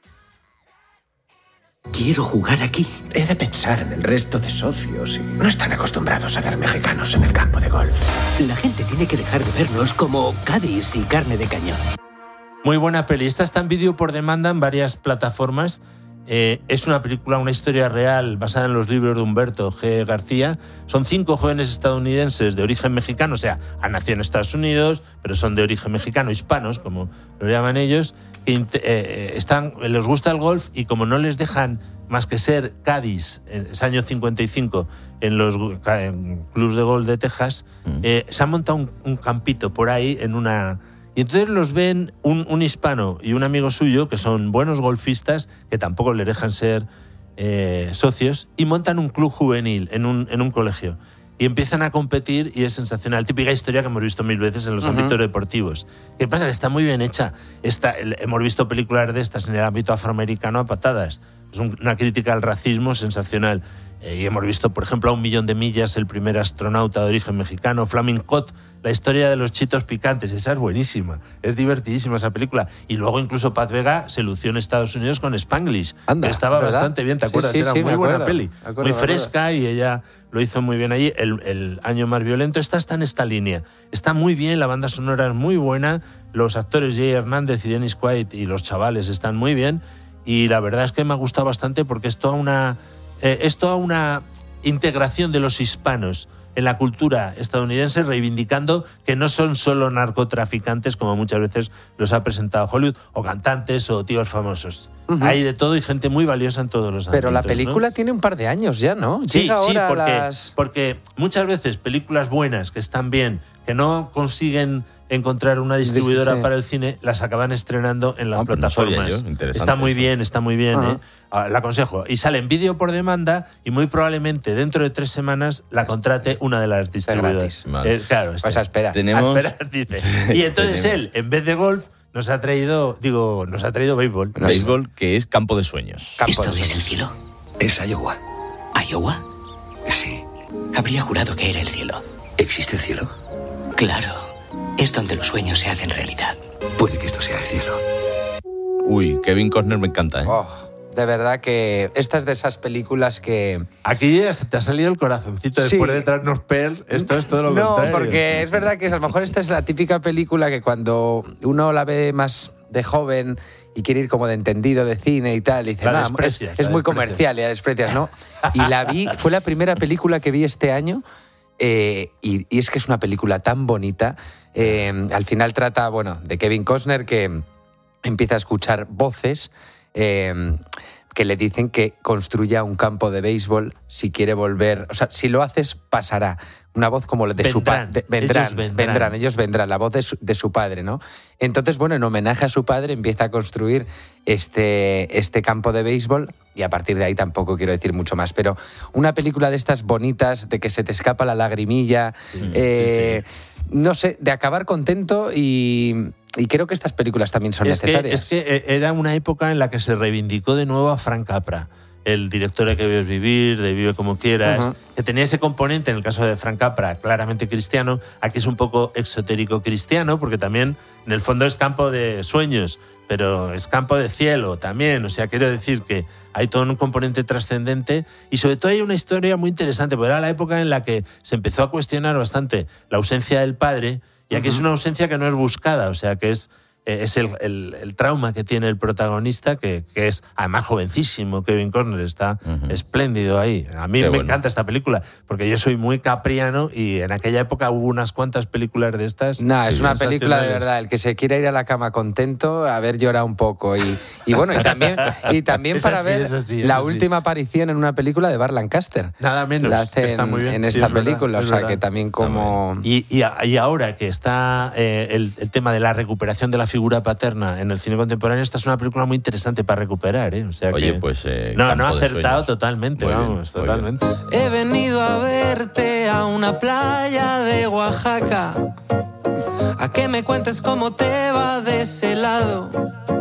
Quiero jugar aquí. He de pensar en el resto de socios y no están acostumbrados a ver mexicanos en el campo de golf. La gente tiene que dejar de vernos como Cádiz y carne de cañón. Muy buena peli. Esta está en vídeo por demanda en varias plataformas. Eh, es una película, una historia real basada en los libros de Humberto G. García. Son cinco jóvenes estadounidenses de origen mexicano, o sea, han nacido en Estados Unidos, pero son de origen mexicano, hispanos, como lo llaman ellos, que int- eh, están, les gusta el golf y como no les dejan más que ser Cádiz, es año cincuenta y cinco, en los en clubs de golf de Texas, eh, se han montado un, un campito por ahí en una... Y entonces los ven un, un hispano y un amigo suyo, que son buenos golfistas, que tampoco les dejan ser eh, socios, y montan un club juvenil en un, en un colegio. y empiezan a competir y es sensacional. Típica historia que hemos visto mil veces en los uh-huh. ámbitos deportivos. ¿Qué pasa? Que está muy bien hecha. Está, el, hemos visto películas de estas en el ámbito afroamericano a patadas. Es un, una crítica al racismo sensacional. Eh, y hemos visto, por ejemplo, A un millón de millas, el primer astronauta de origen mexicano, Flaming Hot, la historia de los chitos picantes. Esa es buenísima, es divertidísima esa película. Y luego incluso Paz Vega se lució en Estados Unidos con Spanglish. Anda, que estaba ¿verdad? Bastante bien, ¿te acuerdas? Sí, sí, Era sí, muy buena acuerdo, peli, acuerdo, muy fresca y ella lo hizo muy bien allí. El, el año más violento esta está en esta línea. Está muy bien, la banda sonora es muy buena, los actores Jay Hernández y Dennis Quaid y los chavales están muy bien. Y la verdad es que me ha gustado bastante porque es toda una... Eh, es toda una integración de los hispanos en la cultura estadounidense, reivindicando que no son solo narcotraficantes, como muchas veces los ha presentado Hollywood, o cantantes o tíos famosos. Uh-huh. Hay de todo y gente muy valiosa en todos los ámbitos. Pero la película, ¿no?, tiene un par de años ya, ¿no? Sí, Llega sí, ahora porque, las... porque muchas veces películas buenas, que están bien, que no consiguen encontrar una distribuidora sí. para el cine, las acaban estrenando en las ah, plataformas. No está muy eso. bien, está muy bien. Uh-huh. ¿eh? Ah, la aconsejo. Y sale en vídeo por demanda y muy probablemente dentro de tres semanas la contrate una de las distribuidoras. Vale. Eh, claro, pues a esperar. Tenemos... A esperar, dice. Y entonces él, en vez de golf, nos ha traído, digo, nos ha traído béisbol. Béisbol, que es campo de sueños. Campo ¿Esto de es el cielo? Es Iowa. ¿Iowa? Sí. Habría jurado que era el cielo. ¿Existe el cielo? Claro. Es donde los sueños se hacen realidad. Puede que esto sea el cielo. Uy, Kevin Costner me encanta, ¿eh? Oh, de verdad que esta es de esas películas que... Aquí ya se te ha salido el corazoncito sí. después de traernos Pearl. Esto es todo lo no, contrario. No, porque es verdad que a lo mejor esta es la típica película que cuando uno la ve más de joven y quiere ir como de entendido de cine y tal, y dice, no, es, es muy comercial, y la desprecias, ¿no? Y la vi, fue la primera película que vi este año. Eh, y, y es que es una película tan bonita. Eh, al final trata, bueno, de Kevin Costner, que empieza a escuchar voces eh, que le dicen que construya un campo de béisbol si quiere volver. O sea, si lo haces, pasará. Una voz como la de vendrán, su padre. Vendrán, ellos vendrán. vendrán, ellos vendrán, la voz de su, de su padre, ¿no? Entonces, bueno, en homenaje a su padre empieza a construir este, este campo de béisbol y a partir de ahí tampoco quiero decir mucho más. Pero una película de estas bonitas, de que se te escapa la lagrimilla, sí, eh, sí, sí. no sé, de acabar contento y... Y creo que estas películas también son es necesarias. Que, es que era una época en la que se reivindicó de nuevo a Frank Capra, el director de Que Vives Vivir, de Vive Como Quieras, uh-huh. que tenía ese componente, en el caso de Frank Capra, claramente cristiano. Aquí es un poco exotérico cristiano, porque también, en el fondo, es campo de sueños, pero es campo de cielo también. O sea, quiero decir que hay todo un componente trascendente y sobre todo hay una historia muy interesante, porque era la época en la que se empezó a cuestionar bastante la ausencia del padre. Y aquí uh-huh. es una ausencia que no es buscada, o sea, que es, eh, es el, el, el trauma que tiene el protagonista, que, que es además jovencísimo. Kevin Costner está uh-huh. espléndido ahí. A mí Qué me bueno. encanta esta película, porque yo soy muy capriano y en aquella época hubo unas cuantas películas de estas. No, es una película de verdad. El que se quiera ir a la cama contento, a ver llorar un poco. Y, y bueno, y también, y también para así, ver así, la última así. aparición en una película de Burt Lancaster. Nada menos. La hace está muy bien. En esta sí, película, verdad, o sea, que también como... Y, y, y ahora que está eh, el, el tema de la recuperación de la figura paterna en el cine contemporáneo, esta es una película muy interesante para recuperar, ¿eh? O sea Oye, que, pues... Eh, no, no ha acertado totalmente, muy vamos, bien, totalmente. Bien. He venido a verte a una playa de Oaxaca, a que me cuentes cómo te va de ese lado.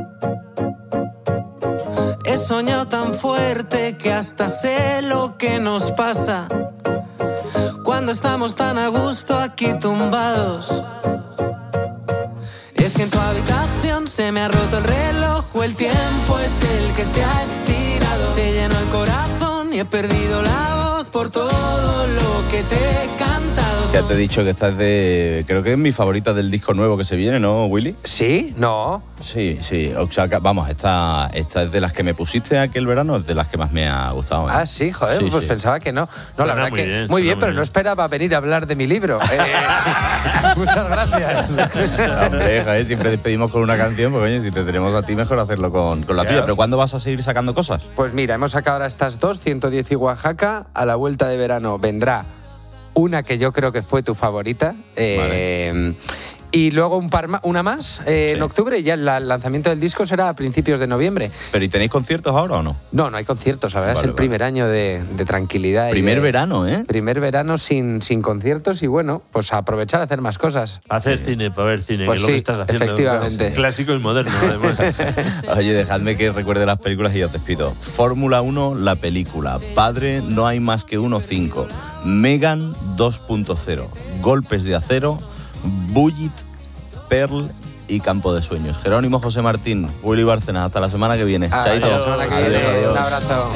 He soñado tan fuerte que hasta sé lo que nos pasa cuando estamos tan a gusto aquí tumbados. Es que en tu habitación se me ha roto el reloj, o el tiempo es el que se ha estirado. Se llenó el corazón y he perdido la voz por todo lo que te he cantado. Ya te he dicho que esta es de... Creo que es mi favorita del disco nuevo que se viene, ¿no, Willy? ¿Sí? ¿No? Sí, sí. O sea, vamos, esta, esta es de las que me pusiste aquel verano, es de las que más me ha gustado. ¿eh? Ah, sí, joder, sí, pues sí. pensaba que no. No, suena la verdad muy que bien, muy bien, pero bien. No esperaba venir a hablar de mi libro. Eh, muchas gracias. Hombre, joder, siempre despedimos con una canción, porque coño, si te tenemos a ti, mejor hacerlo con, con la yeah. tuya. ¿Pero cuándo vas a seguir sacando cosas? Pues mira, hemos sacado ahora estas dos, ciento diez y Oaxaca. A la vuelta de verano vendrá una que yo creo que fue tu favorita. Eh, vale. Y luego un par ma- una más eh, sí. en octubre y ya el, el lanzamiento del disco será a principios de noviembre. ¿Pero y tenéis conciertos ahora o no? No, no hay conciertos, la verdad vale, es el vale. primer año de, de tranquilidad. Primer de, verano, ¿eh? Primer verano sin, sin conciertos y bueno, pues a aprovechar a hacer más cosas. Hacer sí. cine, para ver cine, pues que es sí, lo que estás haciendo. Efectivamente. Clásico y moderno, además. Oye, dejadme que recuerde las películas y ya os despido. Fórmula uno, la película. Padre, no hay más que uno, cinco. Megan dos punto cero. Golpes de acero. Bullitt, Pearl y Campo de Sueños. Jerónimo José Martín, Willy Bárcenas, hasta la semana que viene. Ah, Chaito. Adiós, semana que adiós, viene. Adiós. Un abrazo.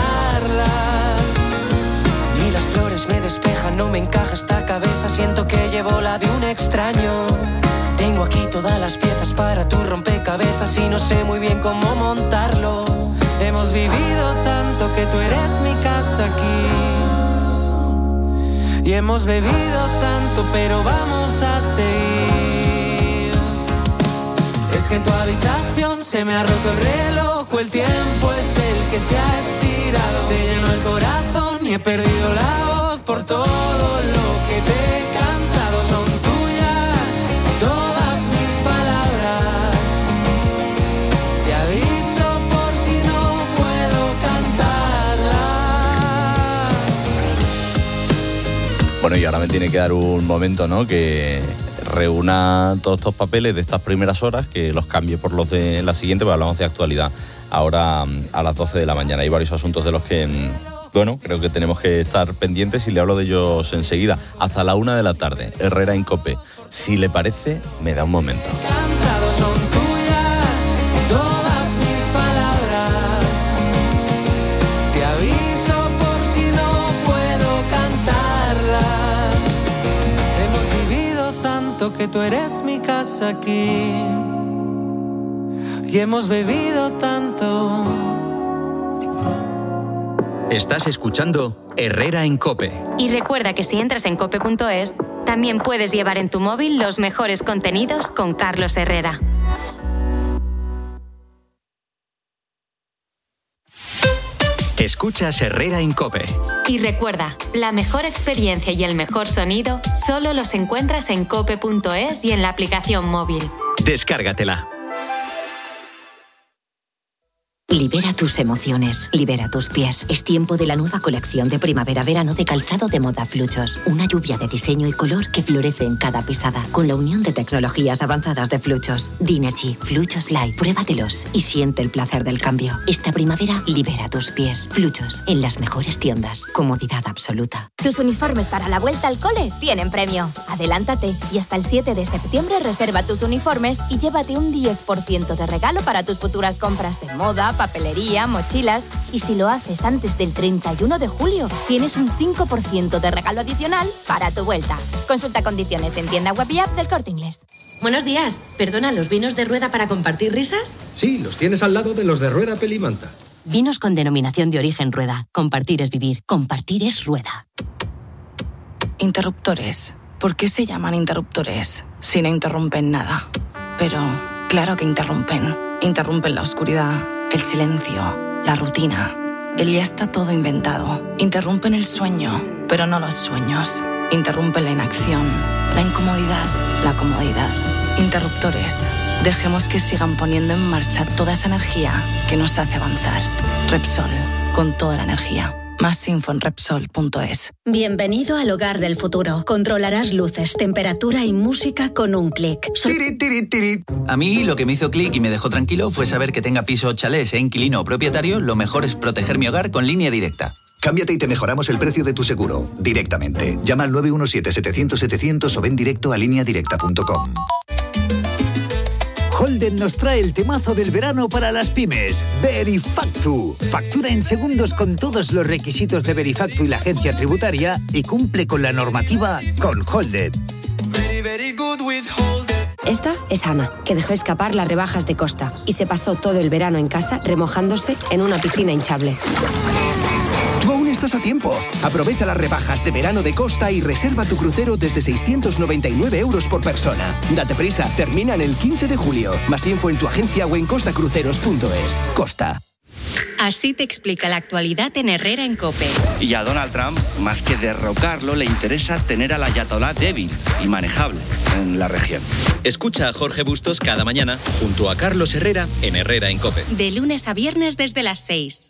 Ni las flores me despejan, no me encaja esta cabeza, siento que llevo la de un extraño. Tengo aquí todas las piezas para tu rompecabezas y no sé muy bien cómo montarlo. Hemos vivido tanto que tú eres mi casa aquí. Y hemos bebido tanto, pero vamos a seguir. Es que en tu habitación se me ha roto el reloj, o el tiempo es el que se ha estirado. Se llenó el corazón y he perdido la voz por todo lo que te he cantado. Son tuyas todas mis palabras. Te aviso por si no puedo cantarlas. Bueno, y ahora me tiene que dar un momento, ¿no? Que reúna todos estos papeles de estas primeras horas, que los cambie por los de la siguiente, porque hablamos de actualidad ahora a las doce de la mañana. Hay varios asuntos de los que, bueno, creo que tenemos que estar pendientes y le hablo de ellos enseguida. Hasta la una de la tarde, Herrera en COPE. Si le parece, me da un momento. Son tuyas todas mis palabras. Te aviso por si no puedo cantarlas. Hemos vivido tanto que tú eres mi casa aquí. Y hemos bebido tanto. Estás escuchando Herrera en COPE. Y recuerda que si entras en cope punto es, también puedes llevar en tu móvil los mejores contenidos con Carlos Herrera. Escuchas Herrera en COPE. Y recuerda, la mejor experiencia y el mejor sonido solo los encuentras en cope punto es y en la aplicación móvil. Descárgatela. Libera tus emociones, libera tus pies. Es tiempo de la nueva colección de primavera-verano de calzado de moda Fluchos. Una lluvia de diseño y color que florece en cada pisada. Con la unión de tecnologías avanzadas de Fluchos. Dinergy, Fluchos Light. Pruébatelos y siente el placer del cambio. Esta primavera, libera tus pies. Fluchos, en las mejores tiendas. Comodidad absoluta. Tus uniformes para la vuelta al cole tienen premio. Adelántate y hasta el siete de septiembre reserva tus uniformes y llévate un diez por ciento de regalo para tus futuras compras de moda, papelería, mochilas. Y si lo haces antes del treinta y uno de julio, tienes un cinco por ciento de regalo adicional para tu vuelta. Consulta condiciones en tienda web y app del Corte Inglés. Buenos días. Perdona, ¿los vinos de Rueda para compartir risas? Sí, los tienes al lado de los de Rueda Pelimanta. Vinos con denominación de origen Rueda. Compartir es vivir. Compartir es Rueda. Interruptores. ¿Por qué se llaman interruptores si no interrumpen nada? Pero claro que interrumpen. Interrumpen la oscuridad, el silencio, la rutina. El ya está todo inventado. Interrumpen el sueño, pero no los sueños. Interrumpen la inacción, la incomodidad, la comodidad. Interruptores. Dejemos que sigan poniendo en marcha toda esa energía que nos hace avanzar. Repsol, con toda la energía. Más info en Repsol punto es. Bienvenido al hogar del futuro. Controlarás luces, temperatura y música con un clic. So- Tirit, tirit, tirit. A mí lo que me hizo clic y me dejó tranquilo fue saber que tenga piso o chalet, sea inquilino o propietario, lo mejor es proteger mi hogar con Línea Directa. Cámbiate y te mejoramos el precio de tu seguro, directamente. Llama al nueve uno siete, setecientos, setecientos o ven directo a línea directa punto com. Holden nos trae el temazo del verano para las pymes, Verifactu. Factura en segundos con todos los requisitos de Verifactu y la agencia tributaria y cumple con la normativa con Holden. Esta es Ana, que dejó escapar las rebajas de Costa y se pasó todo el verano en casa remojándose en una piscina hinchable. Tú aún estás a tiempo. Aprovecha las rebajas de verano de Costa y reserva tu crucero desde seiscientos noventa y nueve euros por persona. Date prisa, terminan el quince de julio. Más info en tu agencia o en costa cruceros punto es. Costa. Así te explica la actualidad en Herrera en COPE. Y a Donald Trump, más que derrocarlo, le interesa tener al ayatolá débil y manejable en la región. Escucha a Jorge Bustos cada mañana junto a Carlos Herrera en Herrera en COPE. De lunes a viernes desde las seis.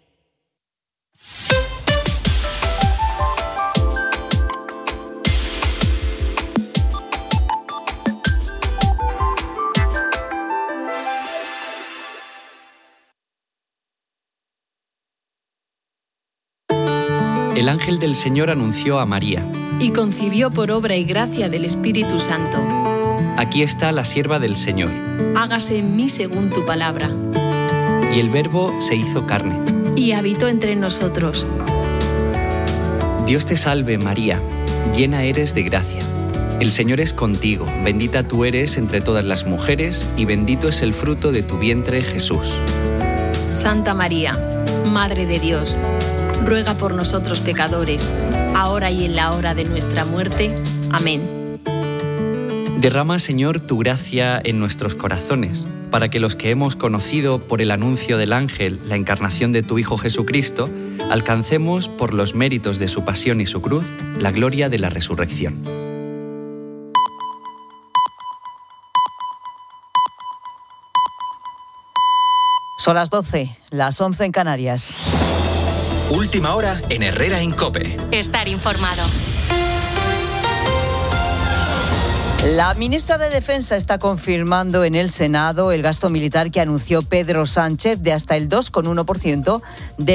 El ángel del Señor anunció a María. Y concibió por obra y gracia del Espíritu Santo. Aquí está la sierva del Señor. Hágase en mí según tu palabra. Y el Verbo se hizo carne. Y habitó entre nosotros. Dios te salve, María, llena eres de gracia. El Señor es contigo, bendita tú eres entre todas las mujeres, y bendito es el fruto de tu vientre, Jesús. Santa María, Madre de Dios, ruega por nosotros pecadores, ahora y en la hora de nuestra muerte. Amén. Derrama, Señor, tu gracia en nuestros corazones, para que los que hemos conocido por el anuncio del ángel la encarnación de tu Hijo Jesucristo, alcancemos, por los méritos de su pasión y su cruz, la gloria de la resurrección. Son las doce, las once en Canarias. Última hora en Herrera en COPE. Estar informado. La ministra de Defensa está confirmando en el Senado el gasto militar que anunció Pedro Sánchez de hasta el dos coma uno por ciento de